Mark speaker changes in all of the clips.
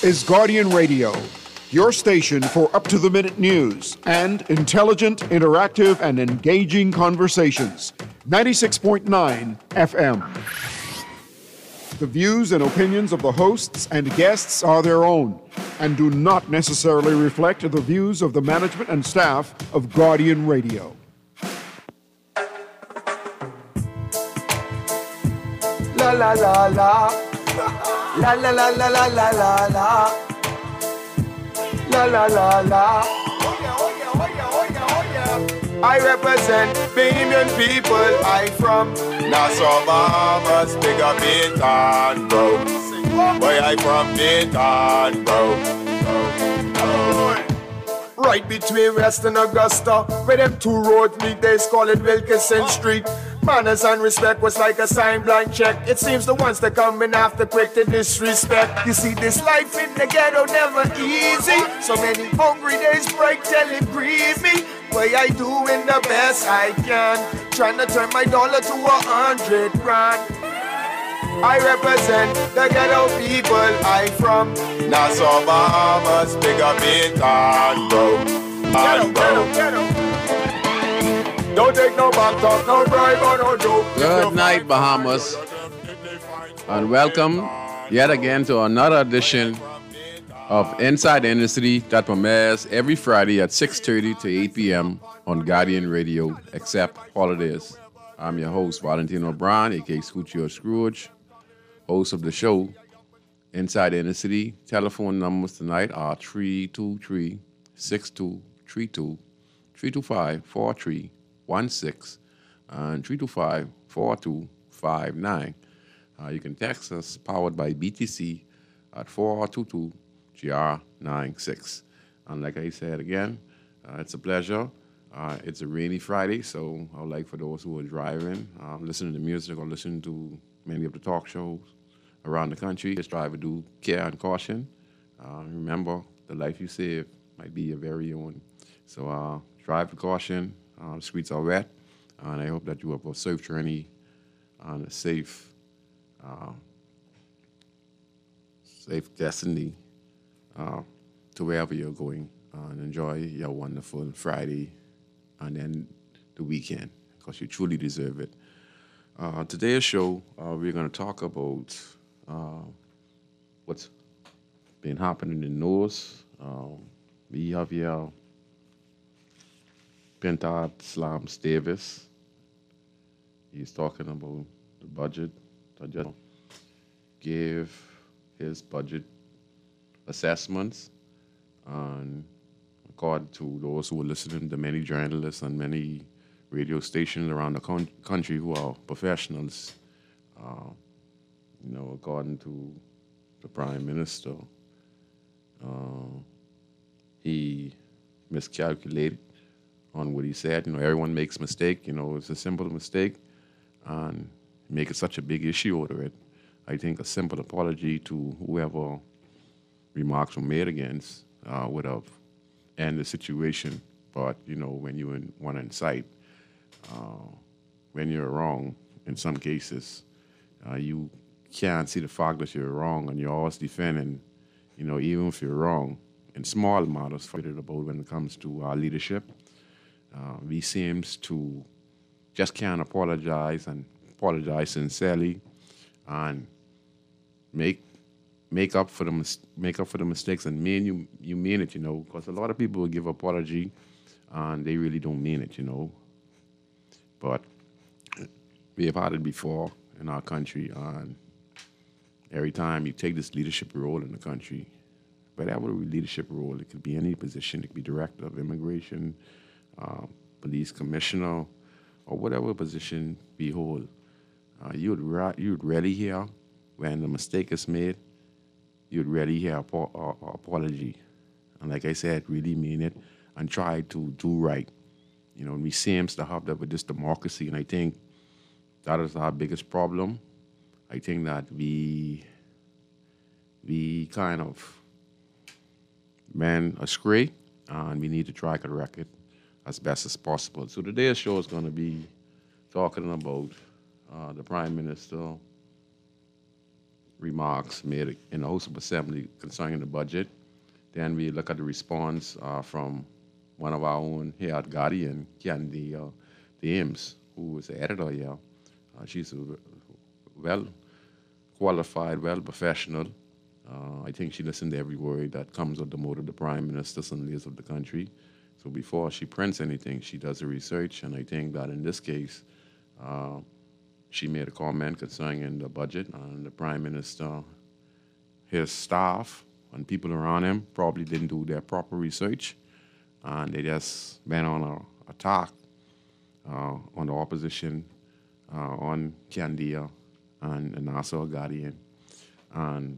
Speaker 1: is Guardian Radio, your station for up-to-the-minute news and intelligent, interactive, and engaging conversations. 96.9 FM. The views and opinions of the hosts and guests are their own and do not necessarily reflect the views of the management and staff of Guardian Radio.
Speaker 2: La la la la. La la la la la la la la. La la la la. I represent Bahamian people. I from Nassau, Bahamas, big up Baytown, bro. Where I from Baytown, bro. Right between West and Augusta, where them two roads meet, they call it Wilkinson Street. Manners and respect was like a sign blank check. It seems the ones that come in after quick to disrespect. You see, this life in the ghetto never easy. So many hungry days break till it grieve me. Way I doing the best I can, trying to turn my dollar to 100 grand. I represent the ghetto people. I from Nassau, Bahamas, big up Baytown, bro. Ghetto. Don't take no back talk, no bribe or no joke.
Speaker 3: Good night, Bahamas, and welcome yet again to another edition of Inside the Industry that premieres every Friday at 6:30 to 8 p.m. on Guardian Radio, except holidays. I'm your host, Valentino Brown, aka Scoochie or Scrooge, host of the show, Inside the Industry. Telephone numbers tonight are 323-6232, 325-4316, and 325-4259. You can text us, powered by BTC, at 422-GR96. And like I said again, it's a pleasure. It's a rainy Friday, so I would like for those who are driving, listening to music or listening to many of the talk shows around the country, just drive with due care and caution. Remember, the life you save might be your very own. So drive with caution. The streets are wet, and I hope that you have a safe journey and a safe destiny to wherever you're going, and enjoy your wonderful Friday and then the weekend, because you truly deserve it. Today's show, we're going to talk about what's been happening in the news. We have here Pentad Slams Davis. He's talking about the budget. I just gave his budget assessments, and according to those who are listening, the many journalists and many radio stations around the country who are professionals, according to the Prime Minister, he miscalculated on what he said. Everyone makes mistake. It's a simple mistake, and make it such a big issue out of it. I think a simple apology to whoever remarks were made against would have ended the situation. But, when you want to incite, when you're wrong, in some cases, you can't see the fact that you're wrong, and you're always defending, even if you're wrong, in small matters, about when it comes to our leadership. We seems to just can't apologize sincerely and make up for the mistakes and mean you mean it, because a lot of people will give apology and they really don't mean it, But we have had it before in our country, and every time you take this leadership role in the country, whatever leadership role, it could be any position, it could be director of immigration, police commissioner, or whatever position we hold, you'd rarely hear when the mistake is made. You'd rarely hear an apology, and like I said, really mean it and try to do right. We seems to have that with this democracy, and I think that is our biggest problem. I think that we kind of went astray, and we need to try to correct it as best as possible. So today's show is going to be talking about the Prime Minister remarks made in the House of Assembly concerning the budget. Then we look at the response from one of our own here at Guardian, Candy Ames, who is the editor here. She's a well qualified, well professional. I think she listened to every word that comes out the mouth of the Prime Ministers and leaders of the country. So before she prints anything, she does the research, and I think that in this case, she made a comment concerning the budget, and the Prime Minister, his staff, and people around him probably didn't do their proper research, and they just went on an attack on the opposition, on Candia and Nassau Guardian. And,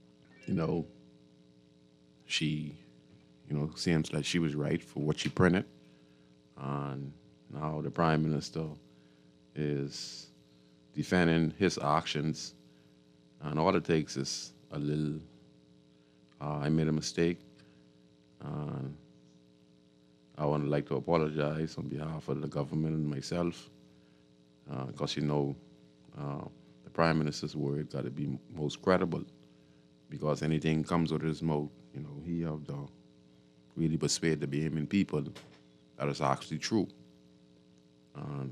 Speaker 3: she, seems like she was right for what she printed. And now the Prime Minister is defending his actions, and all it takes is a little, I made a mistake, and I would like to apologize on behalf of the government and myself, because the Prime Minister's word got to be most credible, because anything comes out of his mouth, he have to really persuade the Bahamian people that it's actually true. And,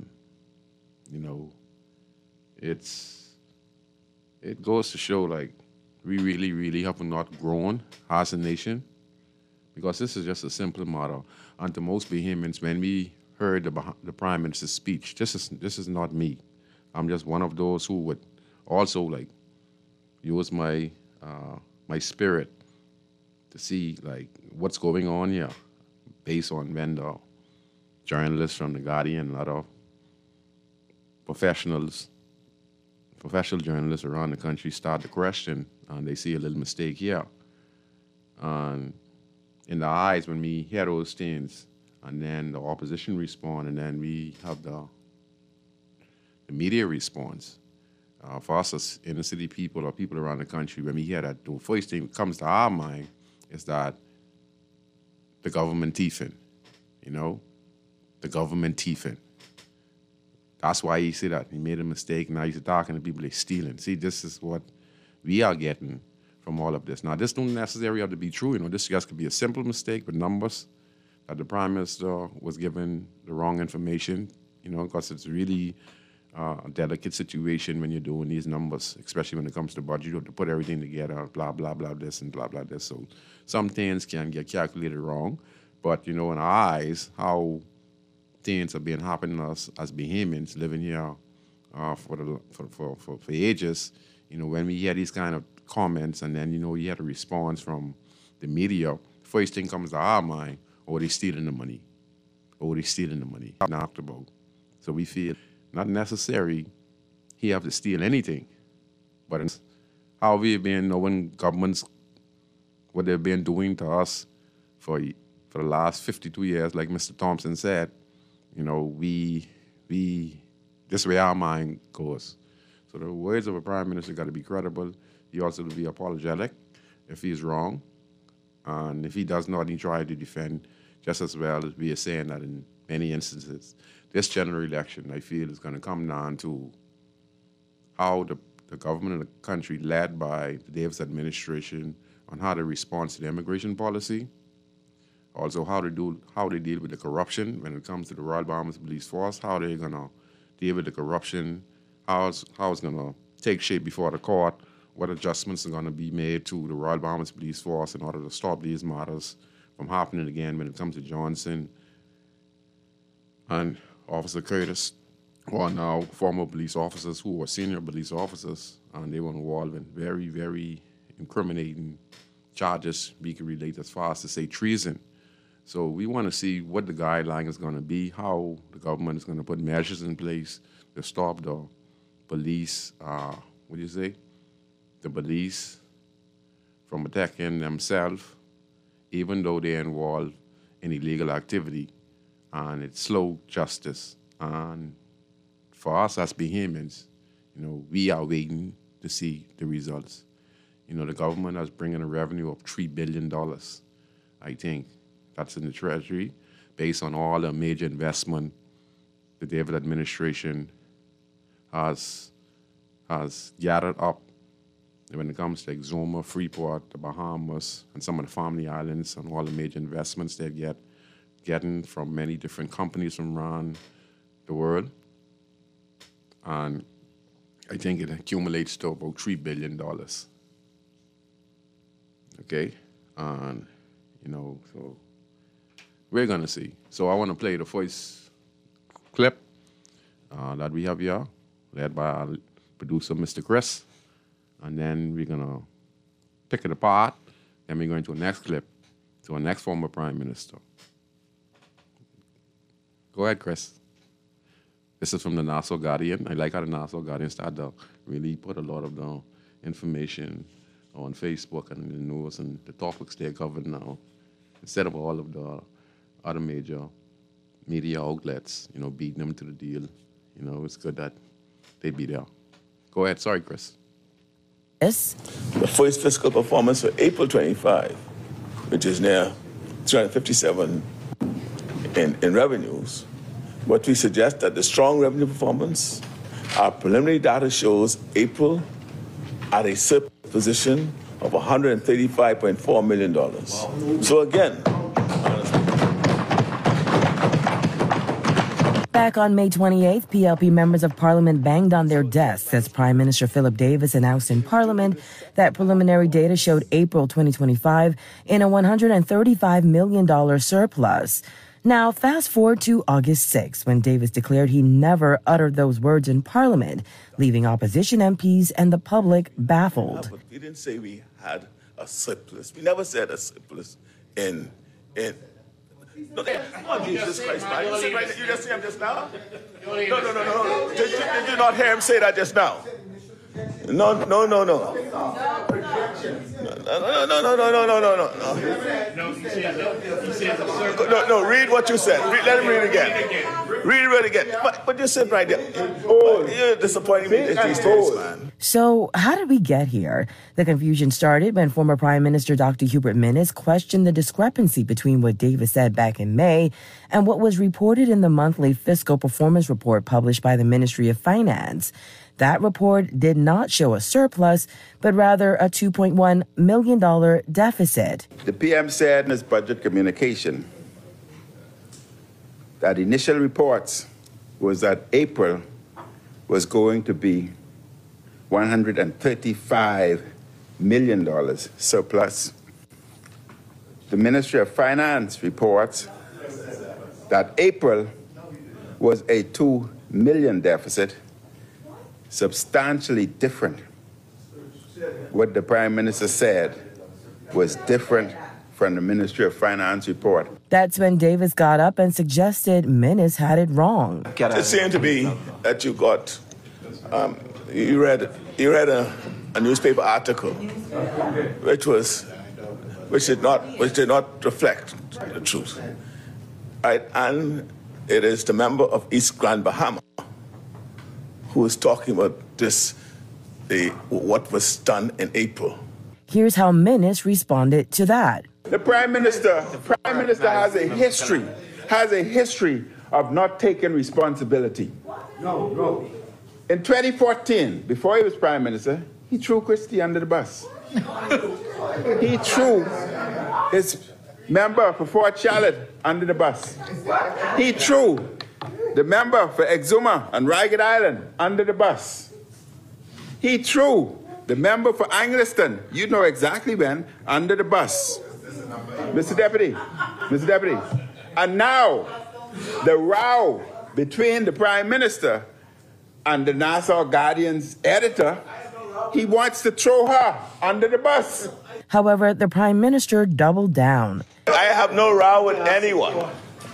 Speaker 3: it goes to show, like, we really, really have not grown as a nation, because this is just a simple matter. And to most Bahamians, when we heard the Prime Minister's speech, this is not me. I'm just one of those who would also, like, use my spirit to see, like, what's going on here, based on when the journalists from The Guardian and other professional journalists around the country start to question, and they see a little mistake here. And in the eyes, when we hear those things, and then the opposition respond, and then we have the media response. For us as inner city people or people around the country, when we hear that, the first thing that comes to our mind is that the government thieving, the government thieving. That's why he said that. He made a mistake. Now he's talking to people, they're stealing. See, this is what we are getting from all of this. Now, this don't necessarily have to be true. This just could be a simple mistake with numbers, that the Prime Minister was given the wrong information, because it's really a delicate situation when you're doing these numbers, especially when it comes to budget. You have to put everything together, blah, blah, blah, this and blah, blah, this. So some things can get calculated wrong. But, in our eyes, how things have been happening to us as Bahamians living here for ages, when we hear these kind of comments, and then, you hear the response from the media, first thing comes to our mind, they stealing the money. They stealing the money. Knocked about. So we feel not necessary he have to steal anything, but it's how we've been knowing governments, what they've been doing to us for the last 52 years, like Mr. Thompson said, we this way our mind goes. So the words of a Prime Minister got to be credible. He also to be apologetic if he's wrong. And if he does not, he try to defend just as well as we are saying that in many instances. This general election, I feel, is going to come down to how the government of the country, led by the Davis administration, on how to respond to the immigration policy. Also, how they deal with the corruption when it comes to the Royal Bahamas Police Force, how they're going to deal with the corruption, how it's going to take shape before the court, what adjustments are going to be made to the Royal Bahamas Police Force in order to stop these matters from happening again when it comes to Johnson and Officer Curtis, who are now former police officers who were senior police officers, and they were involved in very, very incriminating charges we can relate as far as to say treason. So we want to see what the guideline is going to be, how the government is going to put measures in place to stop the police, the police from attacking themselves, even though they're involved in illegal activity. And it's slow justice. And for us as Bahamians, we are waiting to see the results. The government is bringing a revenue of $3 billion, I think. That's in the Treasury, based on all the major investment the Davis administration has gathered up when it comes to Exuma, Freeport, the Bahamas, and some of the Family Islands, and all the major investments they're getting from many different companies from around the world. And I think it accumulates to about $3 billion. Okay? And, so we're going to see. So I want to play the first clip that we have here, led by our producer, Mr. Chris. And then we're going to pick it apart. Then we're going to the next clip, to our next former prime minister. Go ahead, Chris. This is from the Nassau Guardian. I like how the Nassau Guardian started to really put a lot of the information on Facebook and in the news and the topics they're covering now, instead of all of the other major media outlets, beating them to the deal. It's good that they be there. Go ahead. Sorry, Chris.
Speaker 4: Yes.
Speaker 5: The first fiscal performance for April 25, which is near 357 in revenues, but we suggest that the strong revenue performance, our preliminary data shows April at a surplus position of $135.4 million. Wow. So again,
Speaker 4: back on May 28th, PLP members of Parliament banged on their desks as Prime Minister Philip Davis announced in Parliament that preliminary data showed April 2025 in a $135 million surplus. Now, fast forward to August 6th, when Davis declared he never uttered those words in Parliament, leaving opposition MPs and the public baffled.
Speaker 5: We didn't say we had a surplus. We never said a surplus in no, oh, Jesus Christ, man. You just see him just now? No. Did you not hear him say that just now? No. No, read what you said. Let him read it again. Read it again. But you said right there. Oh, you're disappointing me these days, man.
Speaker 4: So how did we get here? The confusion started when former Prime Minister Dr. Hubert Minnis questioned the discrepancy between what Davis said back in May and what was reported in the monthly fiscal performance report published by the Ministry of Finance. That report did not show a surplus, but rather a $2.1 million deficit.
Speaker 6: The PM said in his budget communication that initial reports was that April was going to be $135 million surplus. The Ministry of Finance reports that April was a $2 million deficit, substantially different. What the Prime Minister said was different from the Ministry of Finance report.
Speaker 4: That's when Davis got up and suggested Minnis had it wrong.
Speaker 5: It seemed to be that you got, you read a newspaper article, which did not reflect the truth, right? And it is the member of East Grand Bahama who is talking about what was done in April.
Speaker 4: Here's how Minnis responded to that.
Speaker 6: The Prime Minister has a history of not taking responsibility. No. In 2014, before he was Prime Minister, he threw Christie under the bus. He threw his member for Fort Charlotte under the bus. He threw the member for Exuma and Ragged Island under the bus. He threw the member for Angliston, you know exactly when, under the bus. Mr. Deputy. And now, the row between the Prime Minister and the Nassau Guardian's editor, he wants to throw her under the bus.
Speaker 4: However, the Prime Minister doubled down.
Speaker 5: I have no row with anyone.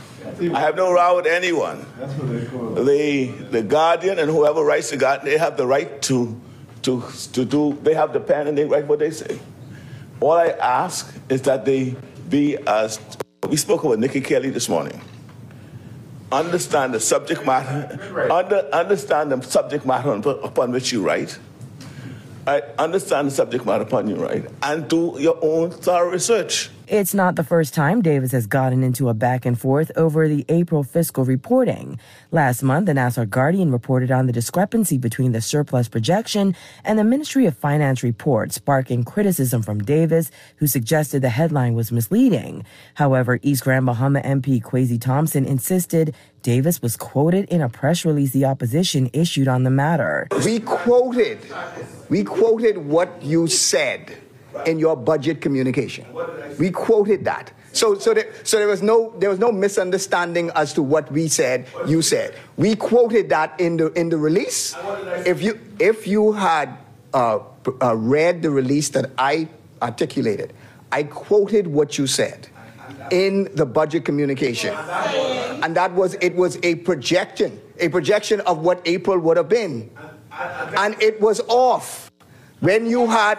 Speaker 5: The Guardian and whoever writes the Guardian, they have the right to do, they have the pen and they write what they say. All I ask is that they be as, we spoke about Nikki Kelly this morning. Understand the subject matter, understand the subject matter upon which you write. Understand the subject matter upon you write, and do your own thorough research.
Speaker 4: It's not the first time Davis has gotten into a back and forth over the April fiscal reporting. Last month, the Nassau Guardian reported on the discrepancy between the surplus projection and the Ministry of Finance report, sparking criticism from Davis, who suggested the headline was misleading. However, East Grand Bahama MP Kwesi Thompson insisted Davis was quoted in a press release the opposition issued on the matter.
Speaker 7: We quoted what you said in your budget communication. We quoted that. So there was no misunderstanding as to what we said, you said. We quoted that in the release. If you had read the release that I articulated, I quoted what you said in the budget communication. And it was a projection of what April would have been. And it was off. When you had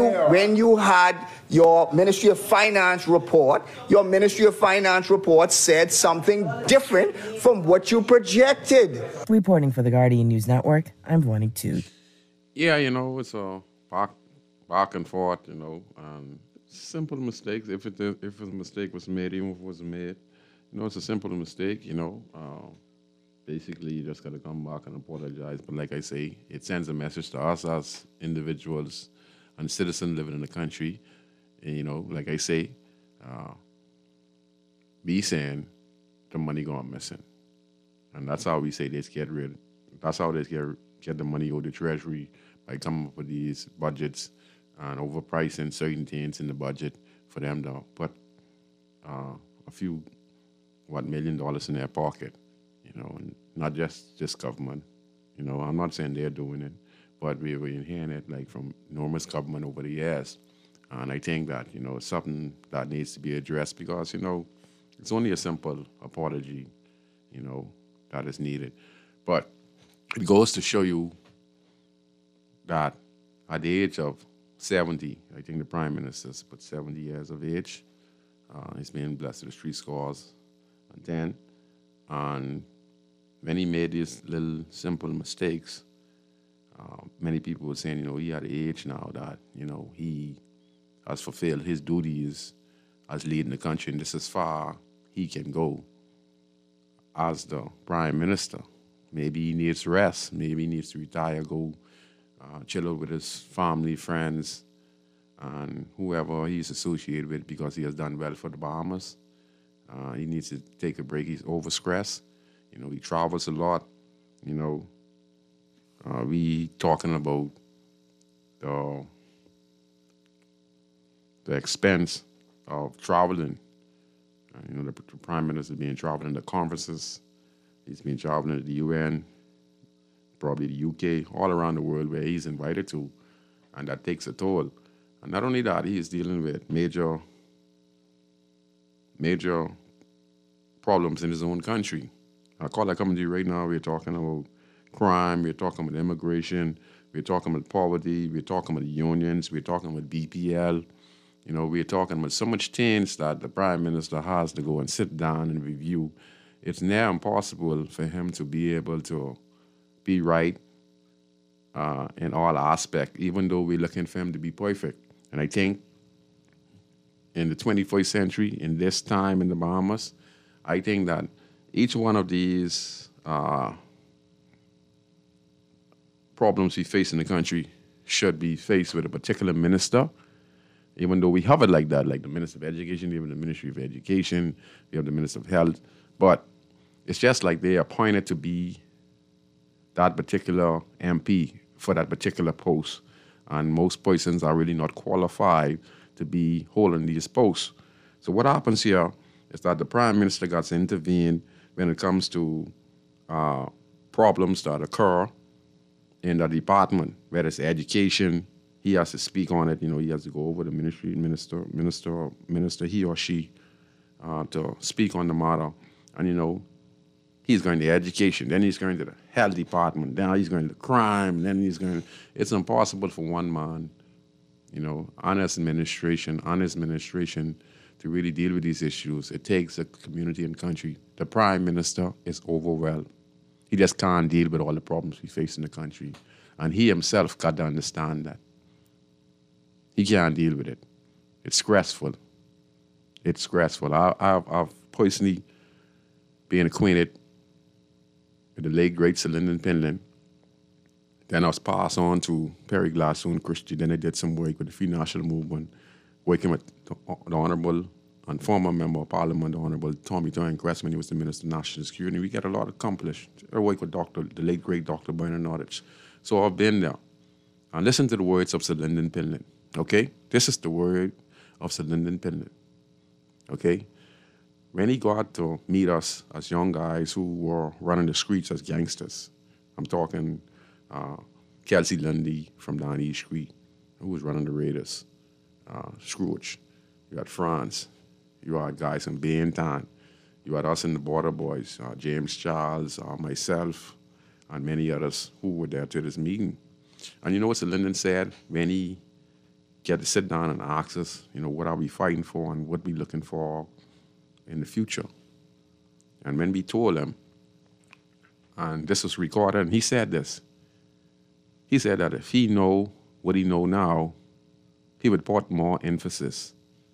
Speaker 7: your Ministry of Finance report, your Ministry of Finance report said something different from what you projected.
Speaker 4: Reporting for the Guardian News Network, I'm Vani Toot.
Speaker 3: Yeah, it's a back and forth, simple mistakes. If a mistake was made, even if it wasn't made, it's a simple mistake, Basically, you just got to come back and apologize. But like I say, it sends a message to us as individuals and citizens living in the country. And, like I say, be saying the money gone missing. And that's how we say that's how they get the money out of the Treasury, by coming up with these budgets and overpricing certain things in the budget for them to put a few, $1 million in their pocket. And not just this government. I'm not saying they're doing it, but we were hearing it from enormous government over the years. And I think that, it's something that needs to be addressed because, it's only a simple apology, that is needed. But it goes to show you that at the age of 70, I think the Prime Minister's put 70 years of age. He's been blessed with 3 scores and 10. And when he made these little simple mistakes, many people were saying, he at the age now that, he has fulfilled his duties as leading the country, and this is far he can go as the Prime Minister. Maybe he needs rest. Maybe he needs to retire, go chill out with his family, friends, and whoever he's associated with because he has done well for the Bahamas. He needs to take a break. He's overstressed. He travels a lot. We talking about the expense of traveling. The Prime Minister being traveling to conferences. He's been traveling to the UN, probably the UK, all around the world where he's invited to, and that takes a toll. And not only that, he is dealing with major problems in his own country. I call that coming to you right now. We're talking about crime. We're talking about immigration. We're talking about poverty. We're talking about unions. We're talking about BPL. We're talking about so much things that the Prime Minister has to go and sit down and review. It's now impossible for him to be able to be right in all aspects, even though we're looking for him to be perfect. And I think in the 21st century, in this time in the Bahamas, I think that each one of these problems we face in the country should be faced with a particular minister, even though we have it like that, like the Minister of Education, we have the Ministry of Education, we have the Minister of Health, but it's just like they are appointed to be that particular MP for that particular post, and most persons are really not qualified to be holding these posts. So what happens here is that the Prime Minister got to intervene when it comes to problems that occur in the department, whether it's education. He has to speak on it. He has to go over the minister, he or she, to speak on the matter. And, he's going to education, then he's going to the health department, now he's going to crime, then he's going to... It's impossible for one man, honest administration to really deal with these issues. It takes a community and country. The Prime Minister is overwhelmed. He just can't deal with all the problems we face in the country. And he himself got to understand that. He can't deal with it. It's stressful. It's stressful. I've personally been acquainted with the late, great Sir Lyndon Pinland. Then I was passed on to Perry Glasgow Christie. Then I did some work with the Free National Movement, working with the Honorable and former Member of Parliament, the Honorable Tommy Crest, when he was the Minister of National Security. We get a lot accomplished. I work with the late, great Dr. Bernard Nordich. So I've been there. And listen to the words of Sir Lyndon Pinland, okay? This is the word of Sir Lyndon Pinland, okay? When he got to meet us as young guys who were running the streets as gangsters, I'm talking Kelsey Lundy from down East Street, who was running the Raiders, Scrooge, you had France, you had guys in Baintown, you had us in the Border Boys, James Charles, myself, and many others who were there to this meeting. And you know what Sir Lyndon said when he get to sit down and ask us, you know, what are we fighting for and what we looking for in the future? And when we told him, and this was recorded, and he said this, he said that if he know what he know now, he would put more emphasis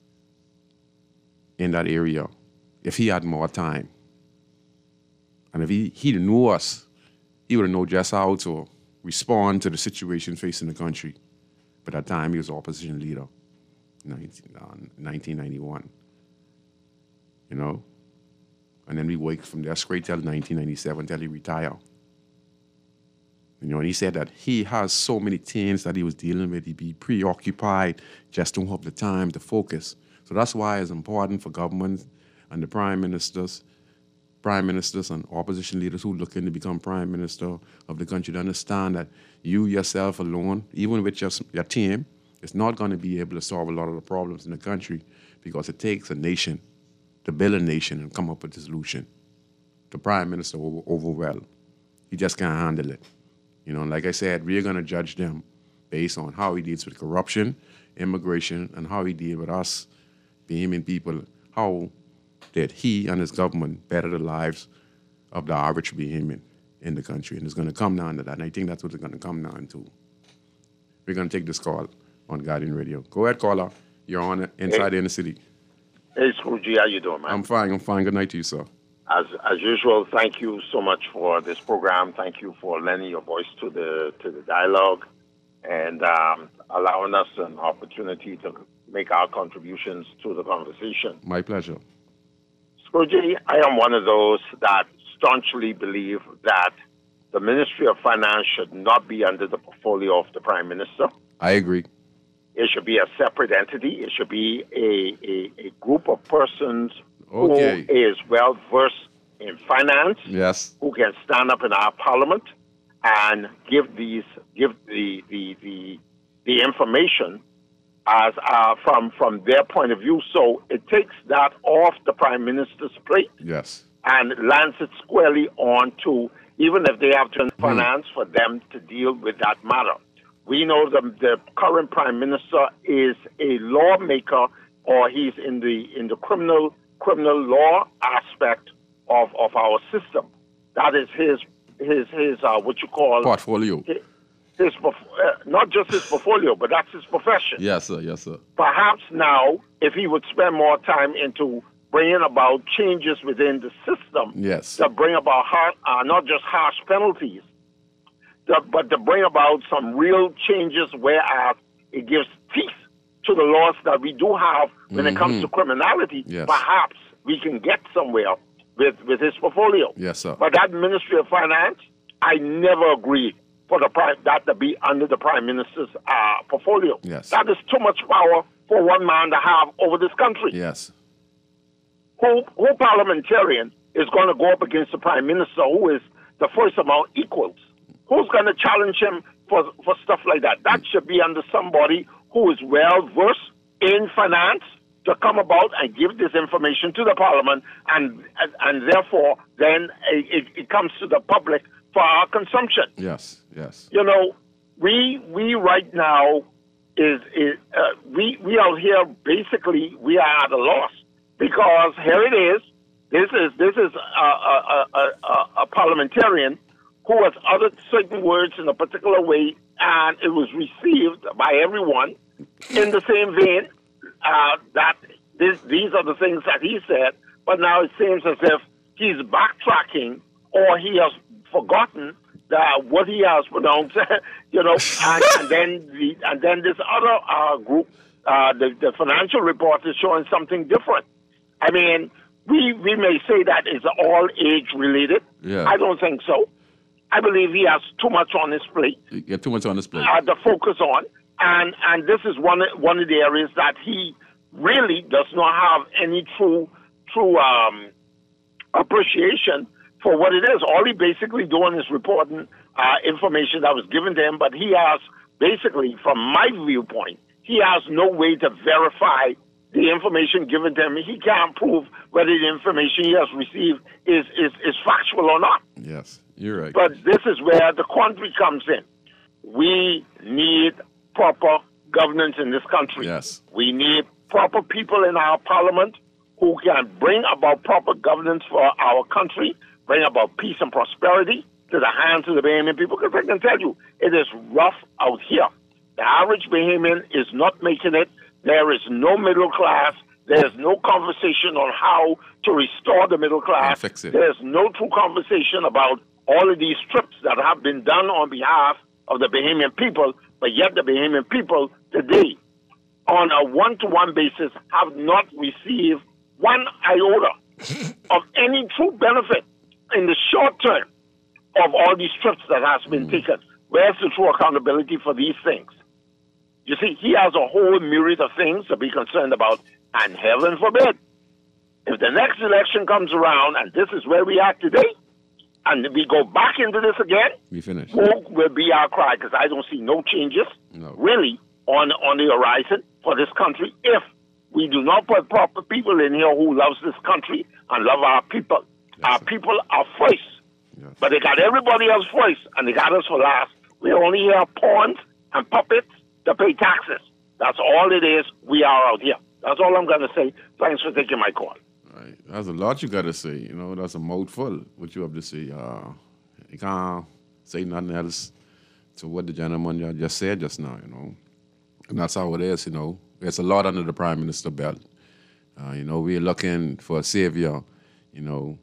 Speaker 3: in that area if he had more time. And if he knew us, he would have known just how to respond to the situation facing the country. But at that time, he was opposition leader in 1991, you know? And then we worked from there straight till 1997 till he retired. You know, and he said that he has so many things that he was dealing with. He'd be preoccupied, just don't have the time to focus. So that's why it's important for government and the prime ministers and opposition leaders who looking to become prime minister of the country to understand that you yourself alone, even with your team, is not going to be able to solve a lot of the problems in the country, because it takes a nation to build a nation and come up with a solution. The prime minister overwhelmed. He just can't handle it. You know, like I said, we're going to judge them based on how he deals with corruption, immigration, and how he deals with us, Bahamian people, how did he and his government better the lives of the average Bahamian in the country. And it's going to come down to that, and I think that's what it's going to come down to. We're going to take this call on Guardian Radio. Go ahead, caller. You're on Inside the Inner City.
Speaker 8: Hey, Scrooge, how you doing, man?
Speaker 3: I'm fine. Good night to you, sir.
Speaker 8: As usual, thank you so much for this program. Thank you for lending your voice to the dialogue and allowing us an opportunity to make our contributions to the conversation.
Speaker 3: My pleasure.
Speaker 8: Scrooge, I am one of those that staunchly believe that the Ministry of Finance should not be under the portfolio of the Prime Minister.
Speaker 3: I agree.
Speaker 8: It should be a separate entity. It should be a group of persons who is well-versed in finance,
Speaker 3: yes,
Speaker 8: who can stand up in our parliament and give the information as from their point of view. So it takes that off the Prime Minister's plate,
Speaker 3: yes,
Speaker 8: and lands it squarely on to, even if they have to finance, for them to deal with that matter. We know the current Prime Minister is a lawmaker, or he's in the criminal law aspect of our system. That is his what you call
Speaker 3: portfolio.
Speaker 8: His not just his portfolio, but that's his profession.
Speaker 3: Yes, sir. Yes, sir.
Speaker 8: Perhaps now, if he would spend more time into bringing about changes within the system,
Speaker 3: yes,
Speaker 8: to bring about not just harsh penalties, but to bring about some real changes where it gives teeth to the laws that we do have when it comes to criminality.
Speaker 3: Yes.
Speaker 8: Perhaps we can get somewhere with his portfolio.
Speaker 3: Yes, sir.
Speaker 8: But that Ministry of Finance, I never agreed for that to be under the Prime Minister's portfolio.
Speaker 3: Yes.
Speaker 8: That is too much power for one man to have over this country.
Speaker 3: Yes.
Speaker 8: Who parliamentarian is going to go up against the Prime Minister, who is the first among equals? Who's going to challenge him for stuff like that? That should be under somebody who is well-versed in finance to come about and give this information to the Parliament, and therefore then it comes to the public for our consumption.
Speaker 3: Yes, yes.
Speaker 8: You know, we right now we out here basically we are at a loss, because here it is. This is a parliamentarian who has uttered certain words in a particular way, and it was received by everyone in the same vein that this these are the things that he said, but now it seems as if he's backtracking or he has forgotten that what he has pronounced, you know, and then this other group, the financial report is showing something different. I mean, we may say that it's all age related.
Speaker 3: Yeah.
Speaker 8: I don't think so. I believe he has too much on his plate.
Speaker 3: Yeah, too much on his plate.
Speaker 8: To focus on, and this is one of the areas that he really does not have any true appreciation for what it is. All he basically doing is reporting information that was given to him, but he has basically, from my viewpoint, he has no way to verify the information given to him. He can't prove whether the information he has received is factual or not.
Speaker 3: Yes, you're right.
Speaker 8: But this is where the country comes in. We need proper governance in this country.
Speaker 3: Yes.
Speaker 8: We need proper people in our parliament who can bring about proper governance for our country, bring about peace and prosperity to the hands of the Bahamian people. Because I can tell you, it is rough out here. The average Bahamian is not making it. There is no middle class. There's no conversation on how to restore the middle class.
Speaker 3: Fix it.
Speaker 8: There's no true conversation about all of these trips that have been done on behalf of the Bahamian people, but yet the Bahamian people today, on a one-to-one basis, have not received one iota of any true benefit in the short term of all these trips that has been taken. Where's the true accountability for these things? You see, he has a whole myriad of things to be concerned about, and heaven forbid, if the next election comes around, and this is where we are today, and we go back into this again,
Speaker 3: we finish.
Speaker 8: Smoke will be our cry, because I don't see no changes, really, on the horizon for this country if we do not put proper people in here who loves this country and love our people. Yes, our people are first, yes, but they got everybody else first, and they got us for last. We only hear pawns and puppets to pay taxes. That's all it is. We are out here. That's all I'm going to say. Thanks for taking my call.
Speaker 3: Right. That's a lot you got to say. You know, that's a mouthful, what you have to say. You can't say nothing else to what the gentleman just said just now, you know. And that's how it is, you know. There's a lot under the Prime Minister belt. You know, we're looking for a savior, you know.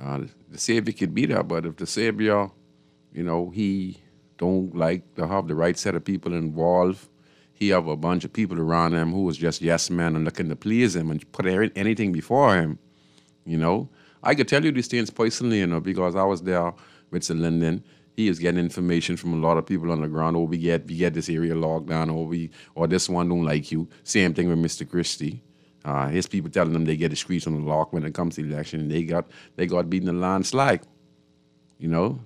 Speaker 3: The savior could be there, but if the savior, you know, he don't like to have the right set of people involved, he have a bunch of people around him who was just yes men and looking to please him and put anything before him, you know. I could tell you these things personally, you know, because I was there with Sir Lyndon. He is getting information from a lot of people on the ground. Oh, we get this area locked down, or this one don't like you. Same thing with Mr. Christie. His people telling them they get the streets on the lock when it comes to the election, and they got beaten a landslide. You know,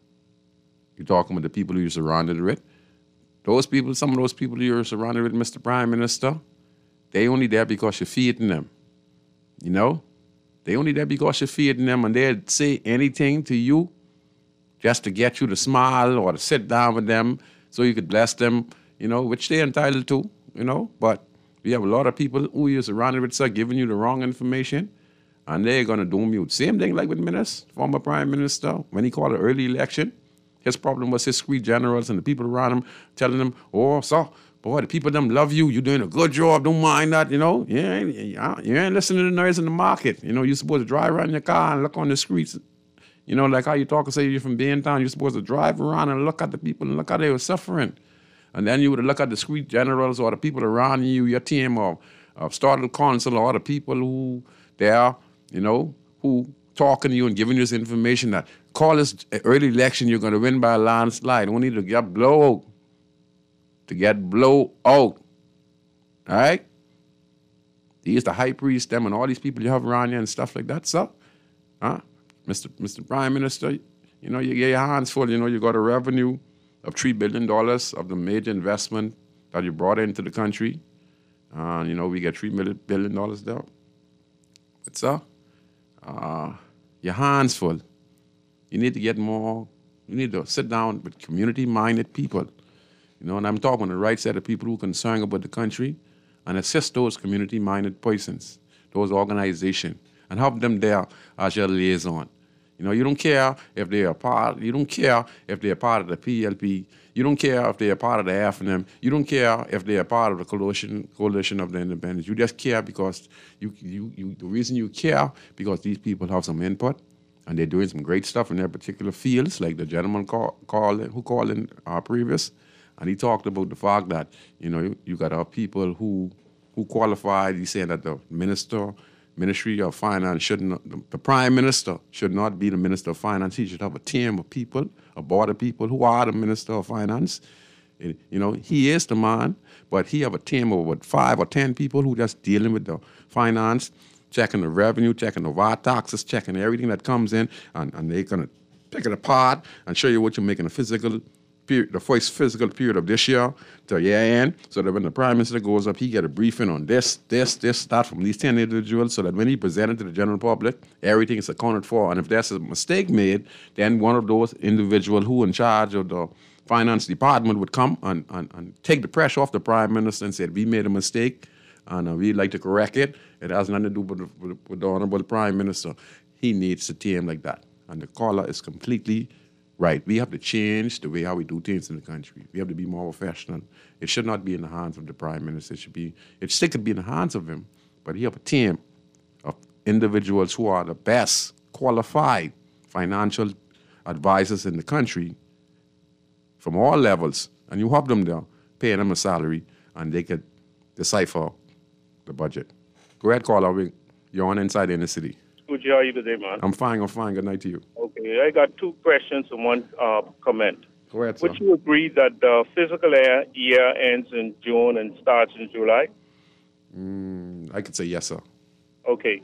Speaker 3: you're talking with the people who you're surrounded with. Those people, some of those people you're surrounded with, Mr. Prime Minister, they only there because you're feeding them. You know, they only there because you're feeding them, and they'll say anything to you just to get you to smile or to sit down with them so you could bless them, you know, which they're entitled to, you know. But we have a lot of people who you're surrounded with, sir, giving you the wrong information, and they're going to doom you. Same thing like with former Prime Minister, when he called an early election. His problem was his street generals and the people around him telling him, oh, sir, boy, the people them love you. You're doing a good job. Don't mind that, you know. You ain't listening to the noise in the market. You know, you're supposed to drive around your car and look on the streets. You know, like how you talk and say you're from Baintown. You're supposed to drive around and look at the people and look how they were suffering. And then you would look at the street generals or the people around you, your team of started council or the people who there, you know, who talking to you and giving you this information that call this early election, you're going to win by a landslide. We need to get blow out. To get blow out. All right? These the high priest, them, and all these people you have around you and stuff like that, so. Mr. Prime Minister, you know, you get your hands full. You know, you got a revenue of $3 billion of the major investment that you brought into the country. You know, we get $3 billion there. But, sir, your hands full. You need to get more. You need to sit down with community-minded people. You know, and I'm talking the right set of people who are concerned about the country and assist those community-minded persons, those organizations, and help them there as your liaison. You know, you don't care if they're a part. You don't care if they're part of the PLP. You don't care if they're part of the FNM. You don't care if they're part of the coalition of the independents. You just care because the reason you care because these people have some input and they're doing some great stuff in their particular fields, like the gentleman who called in previous, and he talked about the fact that, you know, you got to have people who qualified. He's saying that the Ministry of Finance the Prime Minister should not be the Minister of Finance. He should have a team of people, a board of people who are the Minister of Finance. You know, he is the man, but he have a team of about 5 or 10 people who just dealing with the finance, checking the revenue, checking the VAT taxes, checking everything that comes in, and they're going to pick it apart and show you what you're making the first physical period of this year to year end, so that when the Prime Minister goes up, he get a briefing on this, that from these 10 individuals, so that when he presented to the general public, everything is accounted for. And if there's a mistake made, then one of those individuals who in charge of the finance department would come and take the pressure off the Prime Minister and say, we made a mistake and we'd like to correct it. It has nothing to do with the Honorable Prime Minister. He needs a team like that. And the caller is completely right. We have to change the way how we do things in the country. We have to be more professional. It should not be in the hands of the Prime Minister. It still could be in the hands of him, but he have a team of individuals who are the best qualified financial advisors in the country from all levels, and you have them there, paying them a salary, and they could decipher the budget. Go ahead, caller. You're on Inside Inner City.
Speaker 9: Good, how are you today, man?
Speaker 3: I'm fine. Good night to you.
Speaker 9: Okay, I got 2 questions and 1 comment.
Speaker 3: Go ahead, sir.
Speaker 9: Would you agree that the fiscal year ends in June and starts in July?
Speaker 3: I could say yes, sir.
Speaker 9: Okay.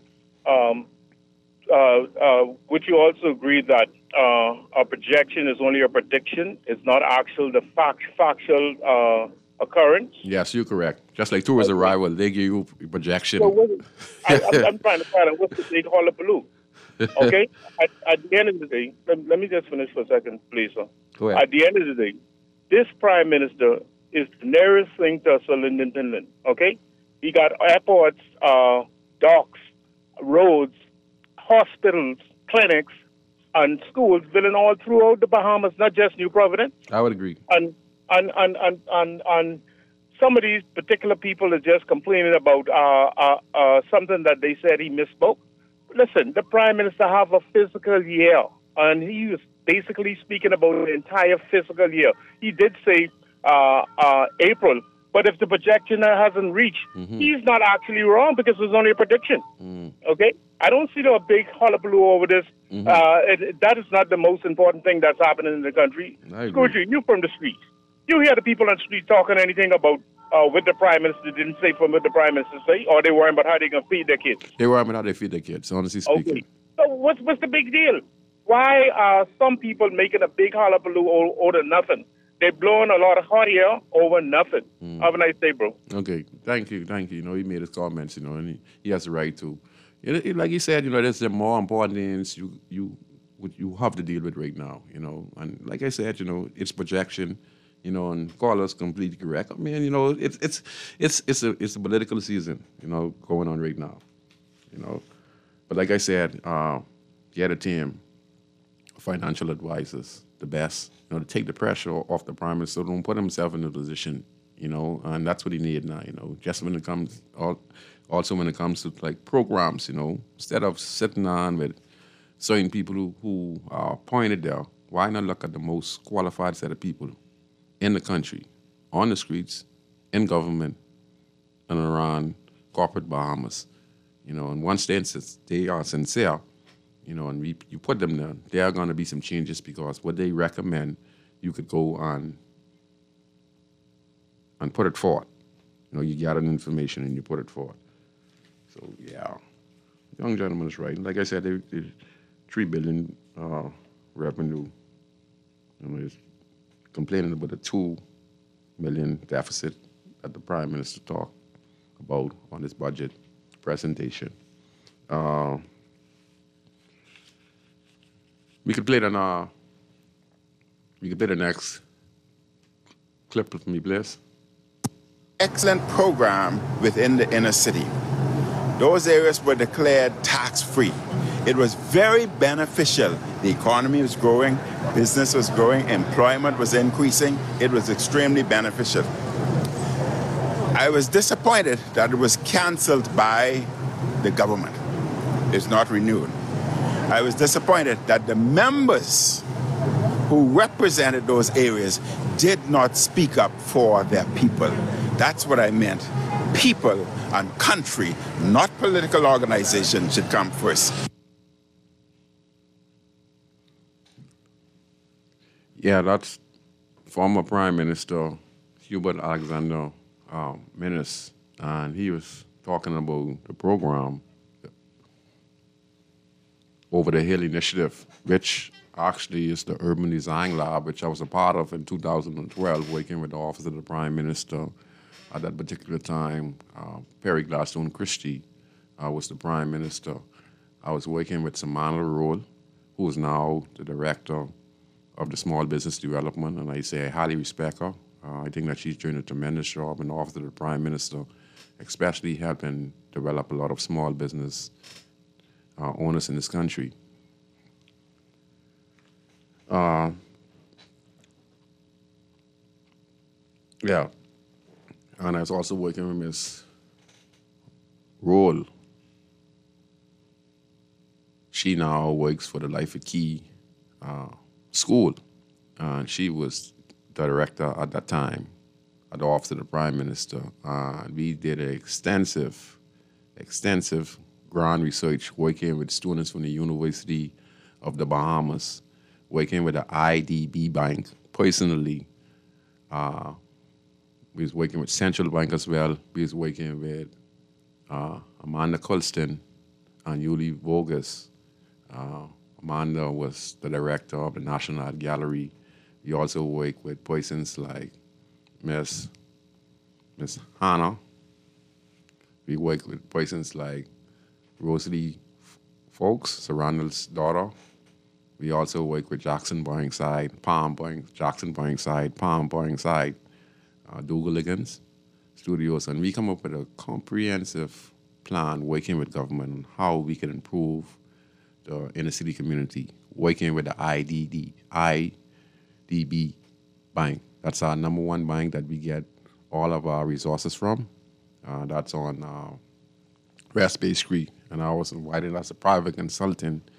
Speaker 9: Would you also agree that a projection is only a prediction? It's not the factual occurrence?
Speaker 3: Yes, you're correct. Just like tourist arrival, they give you a projection.
Speaker 9: So I'm trying to find out what's the big hullabaloo. Okay? At the end of the day, let me just finish for a second, please, sir.
Speaker 3: Go ahead.
Speaker 9: At the end of the day, this Prime Minister is the nearest thing to a Linden Finland, okay? He got airports, docks, roads, hospitals, clinics, and schools building all throughout the Bahamas, not just New Providence.
Speaker 3: I would agree.
Speaker 9: And some of these particular people are just complaining about something that they said he misspoke. Listen, the Prime Minister have a fiscal year, and he was basically speaking about the entire fiscal year. He did say April, but if the projection hasn't reached, he's not actually wrong because it was only a prediction. Okay? I don't see a big hullabaloo over this. That is not the most important thing that's happening in the country. Scrooge, you from the streets. You hear the people on the street talking anything about what the Prime Minister didn't say from what the Prime Minister say, or they worrying about how they're going to feed their kids?
Speaker 3: They worry about how they feed their kids, honestly speaking.
Speaker 9: Okay. So what's the big deal? Why are some people making a big hullabaloo over nothing? They're blowing a lot of hot air over nothing. Have a nice day, bro.
Speaker 3: Okay, thank you. You know, he made his comments, you know, and he has the right to. Like he said, you know, there's the more important things you have to deal with right now, you know. And like I said, you know, it's projection, you know, and callers completely correct. I mean, you know, it's a political season, you know, going on right now, you know. But like I said, get a team of financial advisors, the best, you know, to take the pressure off the Prime Minister, don't put himself in a position, you know, and that's what he needs now, you know, just when it comes, also when it comes to like programs, you know, instead of sitting on with certain people who are appointed there, why not look at the most qualified set of people in the country, on the streets, in government, and around corporate Bahamas, you know, and once they are sincere, you know, and you put them there, there are going to be some changes because what they recommend, you could go on and put it forward. You know, you gather information and you put it forward. So, yeah, the young gentleman is right. Like I said, they $3 billion revenue. You know, he's complaining about the $2 million deficit that the Prime Minister talked about on his budget presentation. We could play the next clip with me, please.
Speaker 6: Excellent program within the inner city. Those areas were declared tax-free. It was very beneficial. The economy was growing, business was growing, employment was increasing. It was extremely beneficial. I was disappointed that it was canceled by the government. It's not renewed. I was disappointed that the members who represented those areas did not speak up for their people. That's what I meant. People and country, not political organizations, should come first.
Speaker 3: Yeah, that's former Prime Minister Hubert Alexander Minnis, and he was talking about the program, Over the Hill Initiative, which actually is the Urban Design Lab, which I was a part of in 2012, working with the Office of the Prime Minister. At that particular time, Perry Gladstone Christie was the Prime Minister. I was working with Samantha Roll, who is now the Director of the Small Business Development, and I say I highly respect her. I think that she's doing a tremendous job in the Office of the Prime Minister, especially helping develop a lot of small business owners in this country. Yeah, and I was also working with Ms. Roll. She now works for the Life of Key School, and she was the director at that time at the Office of the Prime Minister. We did an extensive ground research working with students from the University of the Bahamas, working with the IDB Bank personally. We was working with Central Bank as well. We was working with Amanda Colston and Yuli Vogus. Amanda was the director of the National Art Gallery. We also work with persons like Miss Hannah. We work with persons like Rosalie Folks, Sarandal's daughter. We also work with Jackson Burnside, Dougaligans Studios, and we come up with a comprehensive plan working with government on how we can improve the inner city community, working with the IDB Bank. That's our number one bank that we get all of our resources from. That's on West Bay Street, and I was invited as a private consultant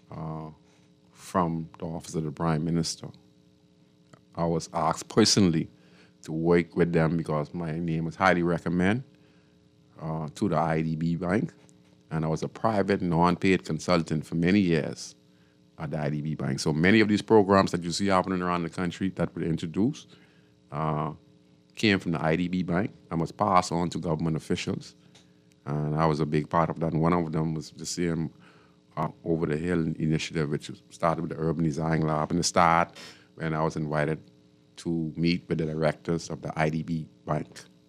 Speaker 3: from the Office of the Prime Minister. I was asked personally to work with them because my name was highly recommended to the IDB Bank, and I was a private, non-paid consultant for many years at the IDB Bank. So many of these programs that you see happening around the country that were introduced came from the IDB Bank and was passed on to government officials, and I was a big part of that. And one of them was the same Over the Hill initiative, which started with the Urban Design Lab. And it started when I was invited to meet with the directors of the IDB Bank.